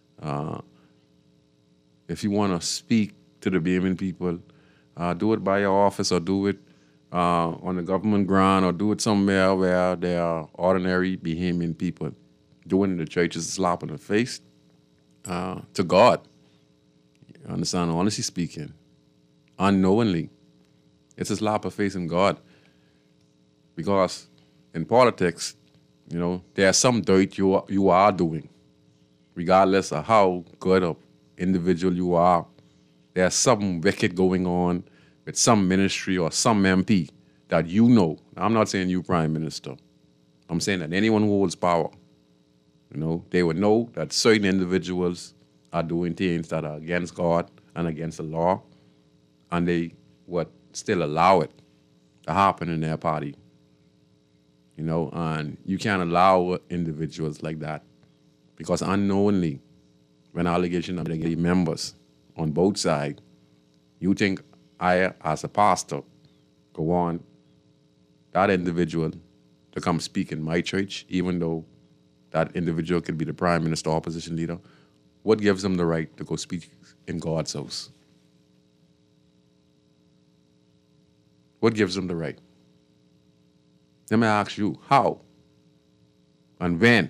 Speaker 3: If you want to speak to the Bahamian people, do it by your office or do it on the government ground or do it somewhere where there are ordinary Bahamian people. Doing it in the church is a slap in the face to God. You understand? Honestly speaking, unknowingly, it's a slap in the face in God. Because in politics, you know, there's some dirt you are doing, regardless of how good an individual you are. There's some wicked going on with some ministry or some MP that you know. I'm not saying you Prime Minister. I'm saying that anyone who holds power, you know, they would know that certain individuals are doing things that are against God and against the law, and they would still allow it to happen in their party. You know, and you can't allow individuals like that because unknowingly, when allegations are against members on both sides, you think I, as a pastor, go on that individual to come speak in my church, even though that individual could be the Prime Minister or opposition leader. What gives them the right to go speak in God's house? What gives them the right? Let me ask you, how and when?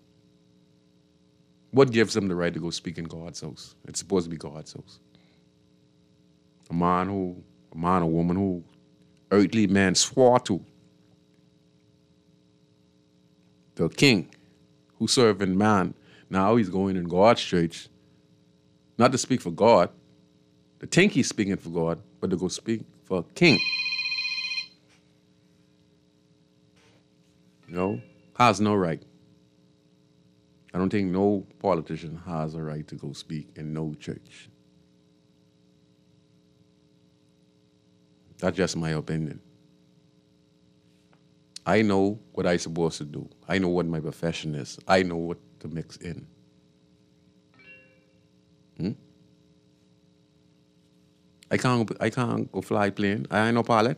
Speaker 3: What gives them the right to go speak in God's house? It's supposed to be God's house. A man or woman who earthly man swore to. The king who served in man, now he's going in God's church, not to speak for God, to think he's speaking for God, but to go speak for a king. You know, has no right. I don't think no politician has a right to go speak in no church. That's just my opinion. I know what I'm supposed to do. I know what my profession is. I know what to mix in. I can't go fly plane. I ain't no pilot.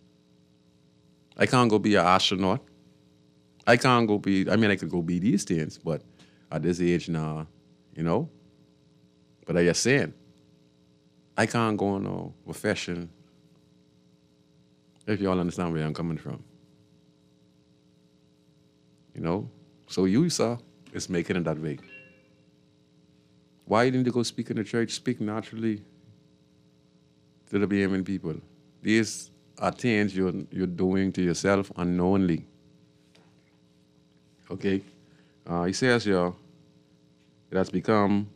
Speaker 3: I can't go be an astronaut. I can't go be, I mean, I could go be these things, but at this age now, you know. But I just saying, I can't go on no profession, if you all understand where I'm coming from. You know? So you, sir, is making it that way. Why didn't you go speak in the church? Speak naturally to the Bahamian people. These are things you're doing to yourself unknowingly. Okay? He says here, it has become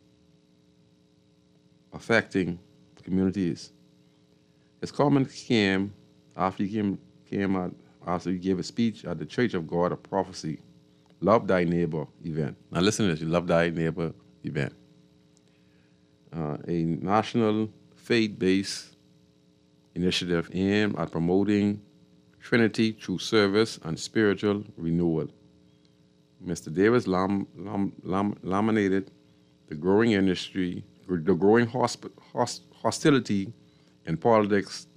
Speaker 3: affecting communities. His comment came after he after he gave a speech at the Church of God of Prophecy, Love Thy Neighbor event. Now listen to this, Love Thy Neighbor event. A national faith-based initiative aimed at promoting Trinity through service and spiritual renewal. Mr. Davis laminated the growing industry, the growing hostility in politics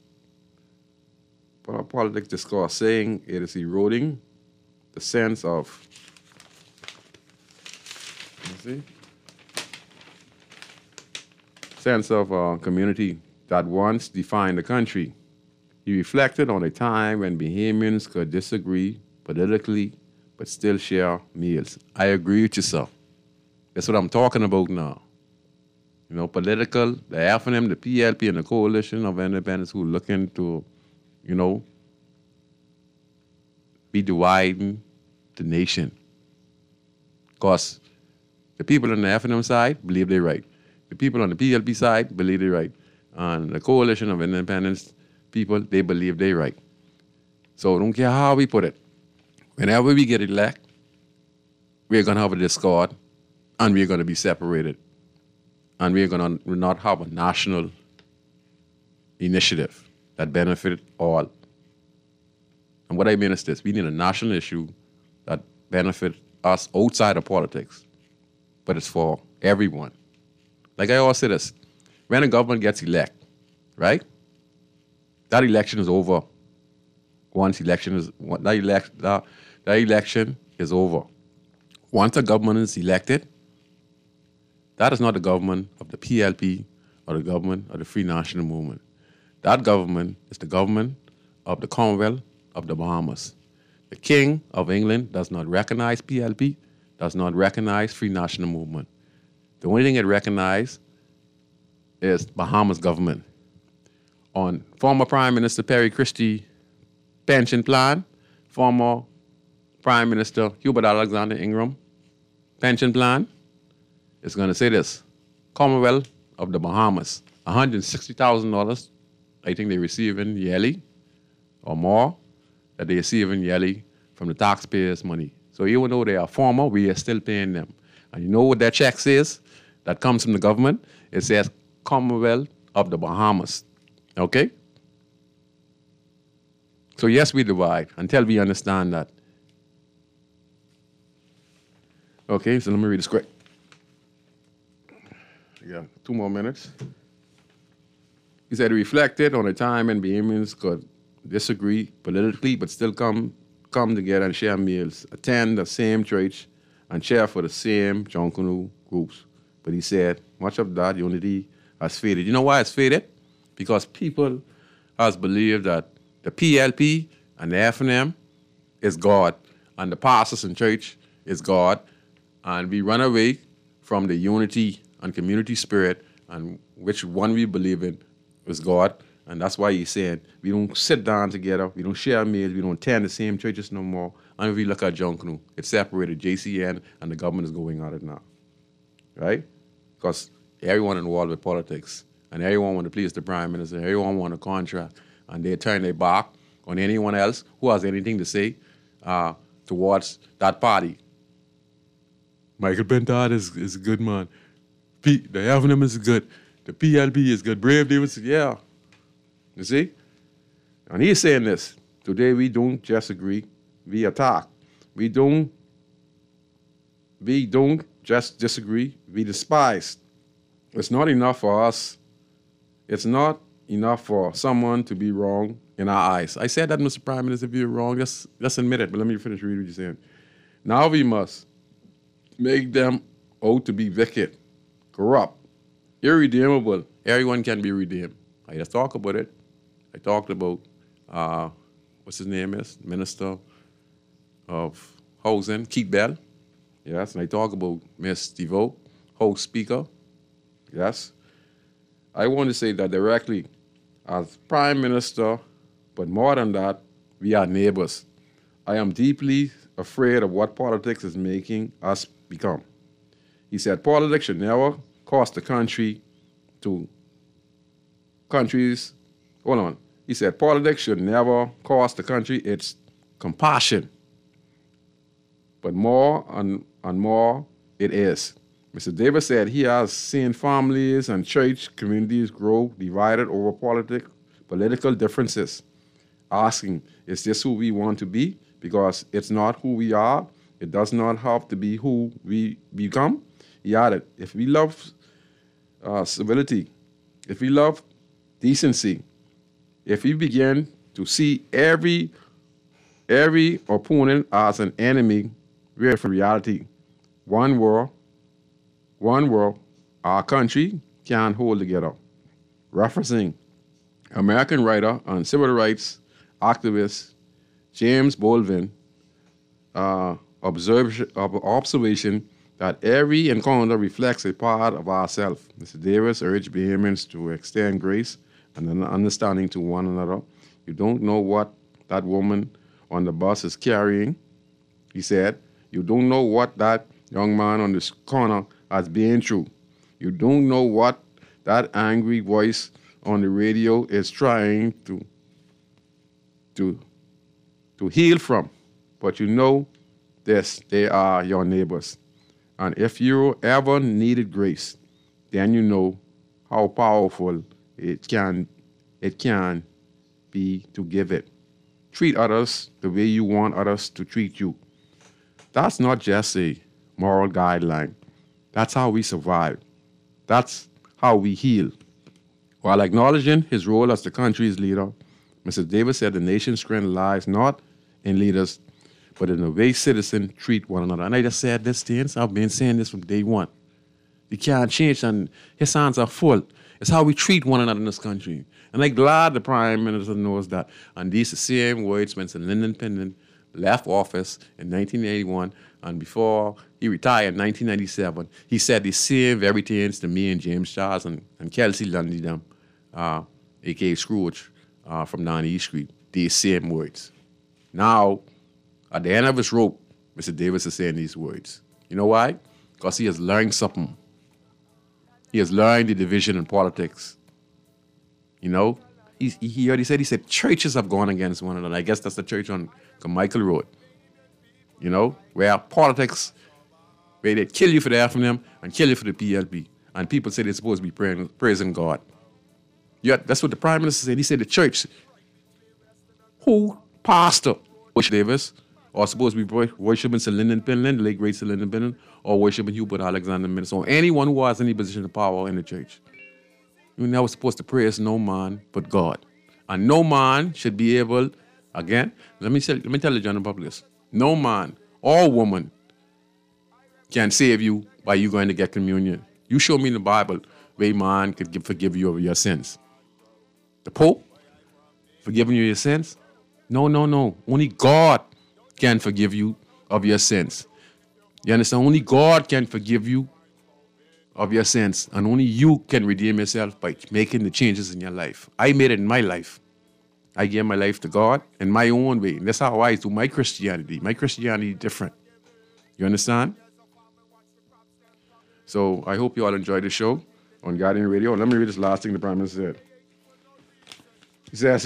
Speaker 3: discourse, saying it is eroding the sense of community that once defined the country. He reflected on a time when Bahamians could disagree politically but still share meals. I agree with you, sir. That's what I'm talking about now. You know, political, the FNM, the PLP, and the Coalition of Independents who are looking to, you know, be dividing the nation. Because the people on the FNM side believe they're right. The people on the PLP side believe they're right. And the Coalition of Independents people, they believe they're right. So don't care how we put it. Whenever we get elected, we're going to have a discord and we're going to be separated. And we're going to not have a national initiative that benefits all. And what I mean is this, we need a national issue that benefits us outside of politics, but it's for everyone. Like I always say this, when a government gets elected, right, that election is over. That election is over. Once a government is elected, that is not the government of the PLP or the government of the Free National Movement. That government is the government of the Commonwealth of the Bahamas. The King of England does not recognize PLP, does not recognize Free National Movement. The only thing it recognizes is Bahamas government. On former Prime Minister Perry Christie pension plan, former Prime Minister Hubert Alexander Ingram pension plan, it's going to say this, Commonwealth of the Bahamas, $160,000, I think they receive in yearly, or more, that they receive in yearly from the taxpayers' money. So even though they are former, we are still paying them. And you know what that check says? That comes from the government? It says Commonwealth of the Bahamas. Okay? So yes, we divide until we understand that. Okay, so let me read the script. Yeah, 2 more minutes. He said, he reflected on a time when Bahamians could disagree politically, but still come together and share meals, attend the same church, and share for the same Jonkunu groups. But he said, much of that unity has faded. You know why it's faded? Because people has believed that the PLP and the FNM is God, and the pastors in church is God, and we run away from the unity and community spirit, and which one we believe in is God. And that's why he's saying we don't sit down together, we don't share meals, we don't attend the same churches no more. And if we look at Jonkunu, it's separated, JCN, and the government is going at it now, right? Because everyone involved with politics, and everyone want to please the Prime Minister, everyone want a contract, and they turn their back on anyone else who has anything to say towards that party. Michael Bentard is a good man. The FNM is good. The PLP is good. Brave Davis, yeah. You see? And he's saying this. Today we don't just agree, we attack. We don't just disagree, we despise. It's not enough for us. It's not enough for someone to be wrong in our eyes. I said that, Mr. Prime Minister, if you're wrong, let's admit it, but let me finish reading what you're saying. Now we must make them out to be wicked, corrupt, irredeemable. Everyone can be redeemed. I just talk about it. I talked about, what's his name is? Minister of Housing, Keith Bell. Yes, and I talk about Ms. DeVoe, House Speaker. Yes. I want to say that directly as Prime Minister, but more than that, we are neighbors. I am deeply afraid of what politics is making us become. He said politics should never cost the country to countries. Hold on. He said politics should never cost the country its compassion. But more and more it is. Mr. Davis said he has seen families and church communities grow divided over political differences, asking, is this who we want to be? Because it's not who we are. It does not have to be who we become. He added, if we love civility, if we love decency, if we begin to see every opponent as an enemy, we're in reality. One world, our country can hold together. Referencing American writer and civil rights activist James Baldwin, observation that every encounter reflects a part of ourselves. Mr. Davis urged Bahamians to extend grace and an understanding to one another. You don't know what that woman on the bus is carrying, he said. You don't know what that young man on this corner has been through. You don't know what that angry voice on the radio is trying to heal from. But you know this, they are your neighbors. And if you ever needed grace, then you know how powerful it can be to give it. Treat others the way you want others to treat you. That's not just a moral guideline. That's how we survive. That's how we heal. While acknowledging his role as the country's leader, Mr. Davis said the nation's strength lies not in leaders, but in the way citizens treat one another. And I just said this, Stans. I've been saying this from day one. We can't change, and his hands are full. It's how we treat one another in this country. And I'm glad the Prime Minister knows that. And these are the same words when Sir Lyndon Pendon left office in 1981, and before he retired in 1997, he said the same very things to me and James Charles and Kelsey Lundy, them, a.k.a. Scrooge, from 90 East Street. These same words. Now, at the end of his rope, Mr. Davis is saying these words. You know why? Because he has learned something. He has learned the division in politics. You know, he already said churches have gone against one another. I guess that's the church on Carmichael Road. You know, where politics, where they kill you for the FNM and kill you for the PLP. And people say they're supposed to be praising God. Yet, that's what the Prime Minister said. He said the church, who pastor Bush Davis, or supposed to be worshiping Sir Lyndon Pendon, the late great Sir Lyndon Pendon, or worshiping Hubert Alexander Minister, or anyone who has any position of power in the church. You're never supposed to praise no man but God. And no man should be able, again, let me tell the general public this. No man or woman can save you by you going to get communion. You show me in the Bible where man could forgive you of your sins. The Pope forgiving you your sins? No. Only God can forgive you of your sins. You understand? Only God can forgive you of your sins. And only you can redeem yourself by making the changes in your life. I made it in my life. I gave my life to God in my own way. And that's how I do my Christianity. My Christianity is different. You understand? So I hope you all enjoyed the show on Guardian Radio. Let me read this last thing the Prime Minister said. He says,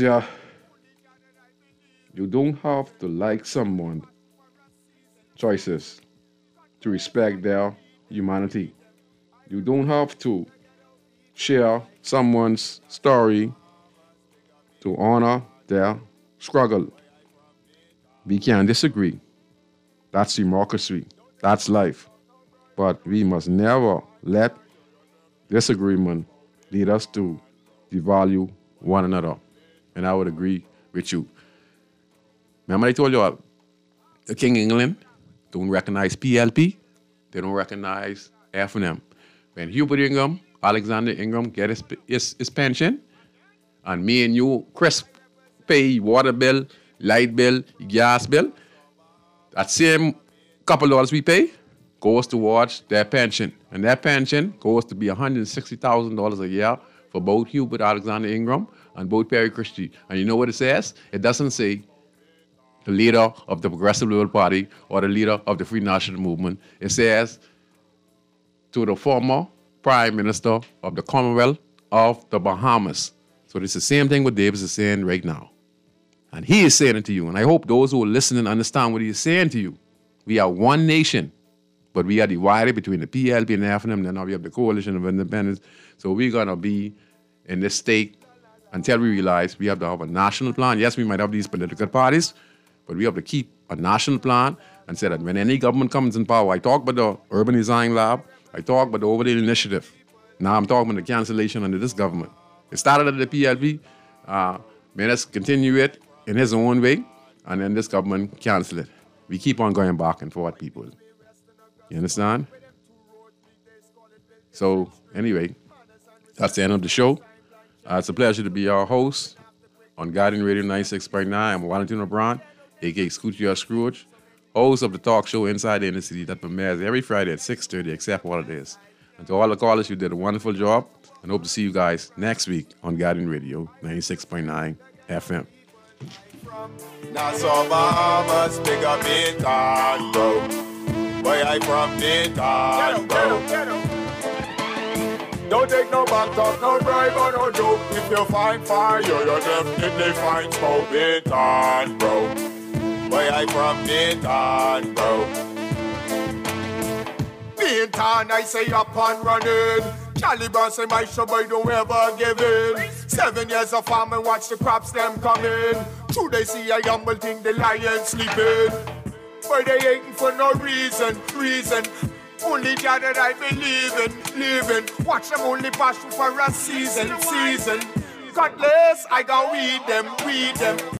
Speaker 3: you don't have to like someone's choices to respect their humanity. You don't have to share someone's story to honor their struggle. We can disagree. That's democracy. That's life. But we must never let disagreement lead us to devalue one another. And I would agree with you. Remember I told you the King of England don't recognize PLP. They don't recognize FNM. When Hubert Ingram, Alexander Ingram get his pension, and me and you, Chris, pay water bill, light bill, gas bill, that same couple dollars we pay goes towards their pension. And that pension goes to be $160,000 a year for both Hubert Alexander Ingram and both Perry Christie. And you know what it says? It doesn't say the leader of the Progressive Liberal Party or the leader of the Free National Movement. It says to the former Prime Minister of the Commonwealth of the Bahamas. So it's the same thing what Davis is saying right now. And he is saying it to you. And I hope those who are listening understand what he is saying to you. We are one nation, but we are divided between the PLP and the FNM. Then now we have the Coalition of Independence. So we're going to be in this state until we realize we have to have a national plan. Yes, we might have these political parties, but we have to keep a national plan and say that when any government comes in power, I talk about the Urban Design Lab, I talk about the Overdale Initiative. Now I'm talking about the cancellation under this government. It started at the PLP. May us continue it in his own way, and then this government cancel it. We keep on going back and forth, people. You understand? So, anyway, that's the end of the show. It's a pleasure to be your host on Guardian Radio 96.9. I'm Wellington O'Brien, a.k.a. Scoochie or Scrooge, host of the talk show Inside the Inner City that premieres every Friday at 6:30, except holidays. And to all the callers, you did a wonderful job, and hope to see you guys next week on Guardian Radio 96.9 FM.
Speaker 2: Nassau, Bahamas, big up Bintan, bro. Where I from Bintan, bro. Don't take no back talk, no bribe or no joke. If you find fire, you definitely find smoke. Bintan, bro. Where I from Bintan, bro. Bintan, I say up and running. Caliban say my show boy don't ever give in. 7 years of farming, watch the crops them come in. True they see a humble thing, the lion sleeping. But they hating for no reason. Only that I believe in. Watch them only pass through for a season. Godless, I gon' weed them.